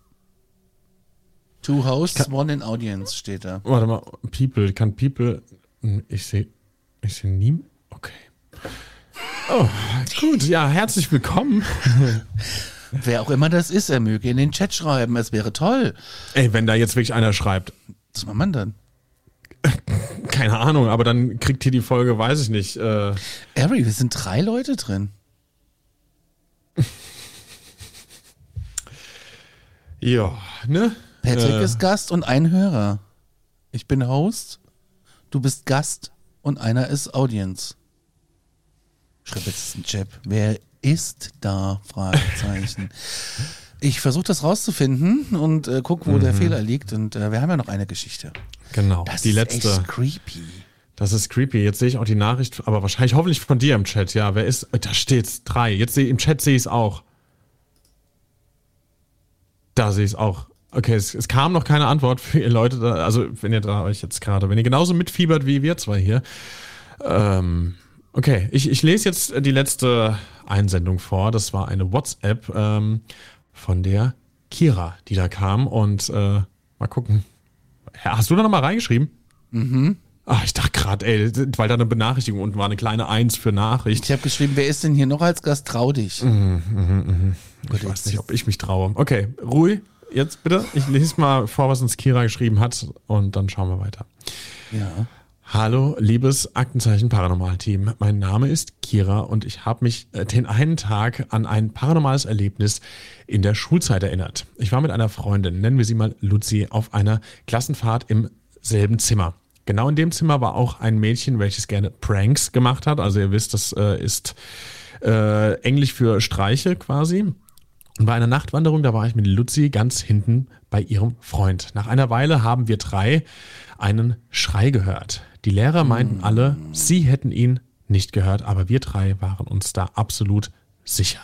Two hosts, kann, one in audience steht da. Warte mal, people, kann people, ich sehe, ich sehe nie, okay. Oh, gut, ja, herzlich willkommen. Wer auch immer das ist, er möge in den Chat schreiben, es wäre toll. Ey, wenn da jetzt wirklich einer schreibt. Was macht man dann? Keine Ahnung, aber dann kriegt hier die Folge, weiß ich nicht. Äh Ari, wir sind drei Leute drin. Ja, ne? Patrick äh. ist Gast und ein Hörer. Ich bin Host, du bist Gast und einer ist Audience. Schreib jetzt einen Chat. Wer ist da? Fragezeichen. Ich versuche das rauszufinden und äh, guck, wo mhm. der Fehler liegt. Und äh, wir haben ja noch eine Geschichte. Genau, das die ist letzte. Echt creepy. Das ist creepy. Jetzt sehe ich auch die Nachricht, aber wahrscheinlich hoffentlich von dir im Chat. Ja, wer ist? Da steht's drei. Jetzt sehe im Chat sehe ich es auch. Da sehe ich es auch. Okay, es, es kam noch keine Antwort für ihr Leute. Da, also wenn ihr da euch jetzt gerade, wenn ihr genauso mitfiebert wie wir zwei hier. Ähm, okay, ich, ich lese jetzt die letzte Einsendung vor. Das war eine WhatsApp ähm, von der Kira, die da kam. Und äh, mal gucken. Hast du da nochmal reingeschrieben? Mhm. Ach, ich dachte gerade, ey, weil da eine Benachrichtigung unten war, eine kleine Eins für Nachricht. Ich habe geschrieben, wer ist denn hier noch als Gast? Trau dich. Mhm, mhm, mhm. Ich weiß nicht, ob ich mich traue. Okay, Rui, jetzt bitte. Ich lese mal vor, was uns Kira geschrieben hat und dann schauen wir weiter. Ja. Hallo, liebes Aktenzeichen Paranormal-Team. Mein Name ist Kira und ich habe mich den einen Tag an ein paranormales Erlebnis in der Schulzeit erinnert. Ich war mit einer Freundin, nennen wir sie mal Luzi, auf einer Klassenfahrt im selben Zimmer. Genau in dem Zimmer war auch ein Mädchen, welches gerne Pranks gemacht hat. Also ihr wisst, das äh, ist äh, Englisch für Streiche quasi. Und bei einer Nachtwanderung, da war ich mit Luzi ganz hinten bei ihrem Freund. Nach einer Weile haben wir drei einen Schrei gehört. Die Lehrer meinten alle, sie hätten ihn nicht gehört, aber wir drei waren uns da absolut sicher.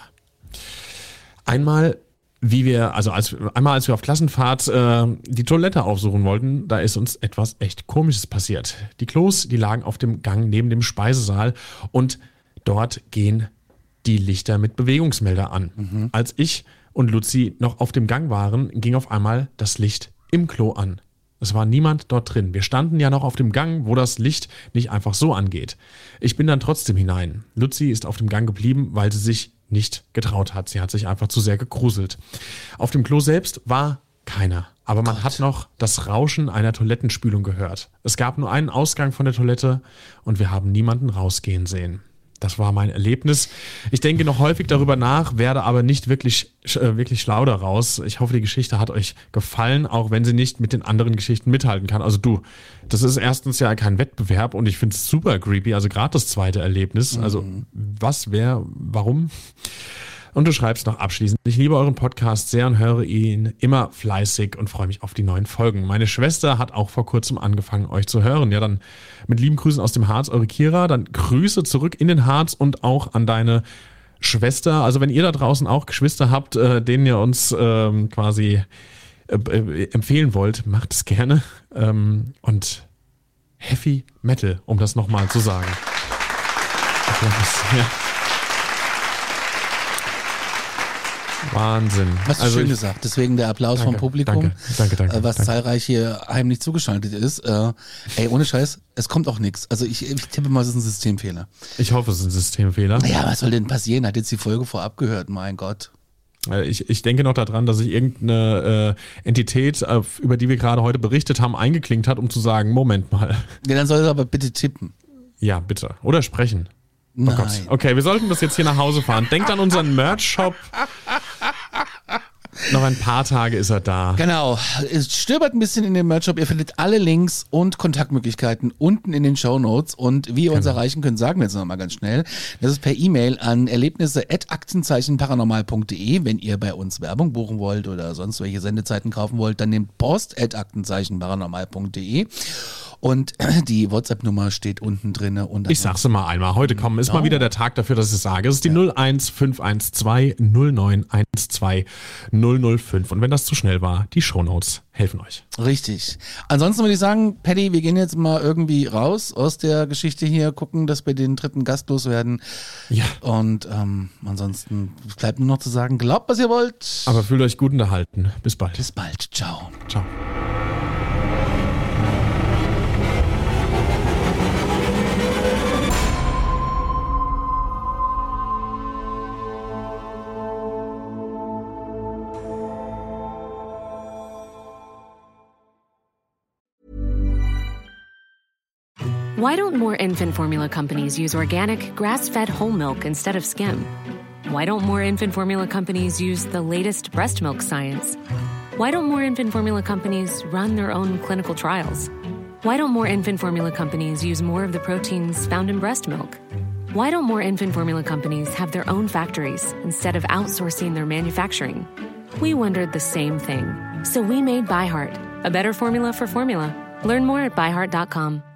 Einmal Wie wir, also als, einmal als wir auf Klassenfahrt äh, die Toilette aufsuchen wollten, da ist uns etwas echt Komisches passiert. Die Klos, die lagen auf dem Gang neben dem Speisesaal und dort gehen die Lichter mit Bewegungsmelder an. Mhm. Als ich und Luzi noch auf dem Gang waren, ging auf einmal das Licht im Klo an. Es war niemand dort drin. Wir standen ja noch auf dem Gang, wo das Licht nicht einfach so angeht. Ich bin dann trotzdem hinein. Luzi ist auf dem Gang geblieben, weil sie sich nicht getraut hat. Sie hat sich einfach zu sehr gegruselt. Auf dem Klo selbst war keiner. Aber man Gott. hat noch das Rauschen einer Toilettenspülung gehört. Es gab nur einen Ausgang von der Toilette und wir haben niemanden rausgehen sehen. Das war mein Erlebnis. Ich denke noch häufig darüber nach, werde aber nicht wirklich, äh, wirklich schlau daraus. Ich hoffe, die Geschichte hat euch gefallen, auch wenn sie nicht mit den anderen Geschichten mithalten kann. Also du, das ist erstens ja kein Wettbewerb und ich finde es super creepy, also gerade das zweite Erlebnis. Also was, wer, warum? Und du schreibst noch abschließend: Ich liebe euren Podcast sehr und höre ihn immer fleißig und freue mich auf die neuen Folgen. Meine Schwester hat auch vor kurzem angefangen, euch zu hören. Ja, dann mit lieben Grüßen aus dem Harz, eure Kira. Dann Grüße zurück in den Harz und auch an deine Schwester. Also wenn ihr da draußen auch Geschwister habt, äh, denen ihr uns ähm, quasi äh, äh, empfehlen wollt, macht es gerne. Ähm, und Heavy Metal, um das nochmal zu sagen. Applaus, ja. Wahnsinn. Hast du also schön ich, gesagt. Deswegen der Applaus danke, vom Publikum, danke, danke, danke, äh, was danke. zahlreich hier heimlich zugeschaltet ist. Äh, ey, ohne Scheiß, es kommt auch nichts. Also ich, ich tippe mal, es ist ein Systemfehler. Ich hoffe, es ist ein Systemfehler. Ja, was soll denn passieren? Hat jetzt die Folge vorab gehört, mein Gott. Ich, ich denke noch daran, dass sich irgendeine äh, Entität, äh, über die wir gerade heute berichtet haben, eingeklinkt hat, um zu sagen, Moment mal. Ja, dann soll er aber bitte tippen. Ja, bitte. Oder sprechen. Oh Nein. Gott. Okay, wir sollten das jetzt hier nach Hause fahren. Denkt an unseren Merch-Shop. Noch ein paar Tage ist er da. Genau. Es stöbert ein bisschen in dem Merch-Shop. Ihr findet alle Links und Kontaktmöglichkeiten unten in den Shownotes. Und wie ihr uns genau. erreichen könnt, sagen wir jetzt nochmal ganz schnell. Das ist per E-Mail an erlebnisse at aktenzeichen-paranormal punkt de. Wenn ihr bei uns Werbung buchen wollt oder sonst welche Sendezeiten kaufen wollt, dann nehmt post at aktenzeichen-paranormal punkt de. Und die WhatsApp-Nummer steht unten drin. Und ich sag's mal einmal. Heute kommen ist oh. mal wieder der Tag dafür, dass ich es sage. Es ist die ja. null eins fünf eins zwei null neun eins zwei null null fünf. Und wenn das zu schnell war, die Shownotes helfen euch. Richtig. Ansonsten würde ich sagen, Paddy, wir gehen jetzt mal irgendwie raus aus der Geschichte hier, gucken, dass wir den dritten Gast loswerden. Ja. Und ähm, ansonsten bleibt nur noch zu sagen, glaubt, was ihr wollt. Aber fühlt euch gut unterhalten. Bis bald. Bis bald. Ciao. Ciao. Why don't more infant formula companies use organic, grass-fed whole milk instead of skim? Why don't more infant formula companies use the latest breast milk science? Why don't more infant formula companies run their own clinical trials? Why don't more infant formula companies use more of the proteins found in breast milk? Why don't more infant formula companies have their own factories instead of outsourcing their manufacturing? We wondered the same thing. So we made ByHeart, a better formula for formula. Learn more at by heart dot com.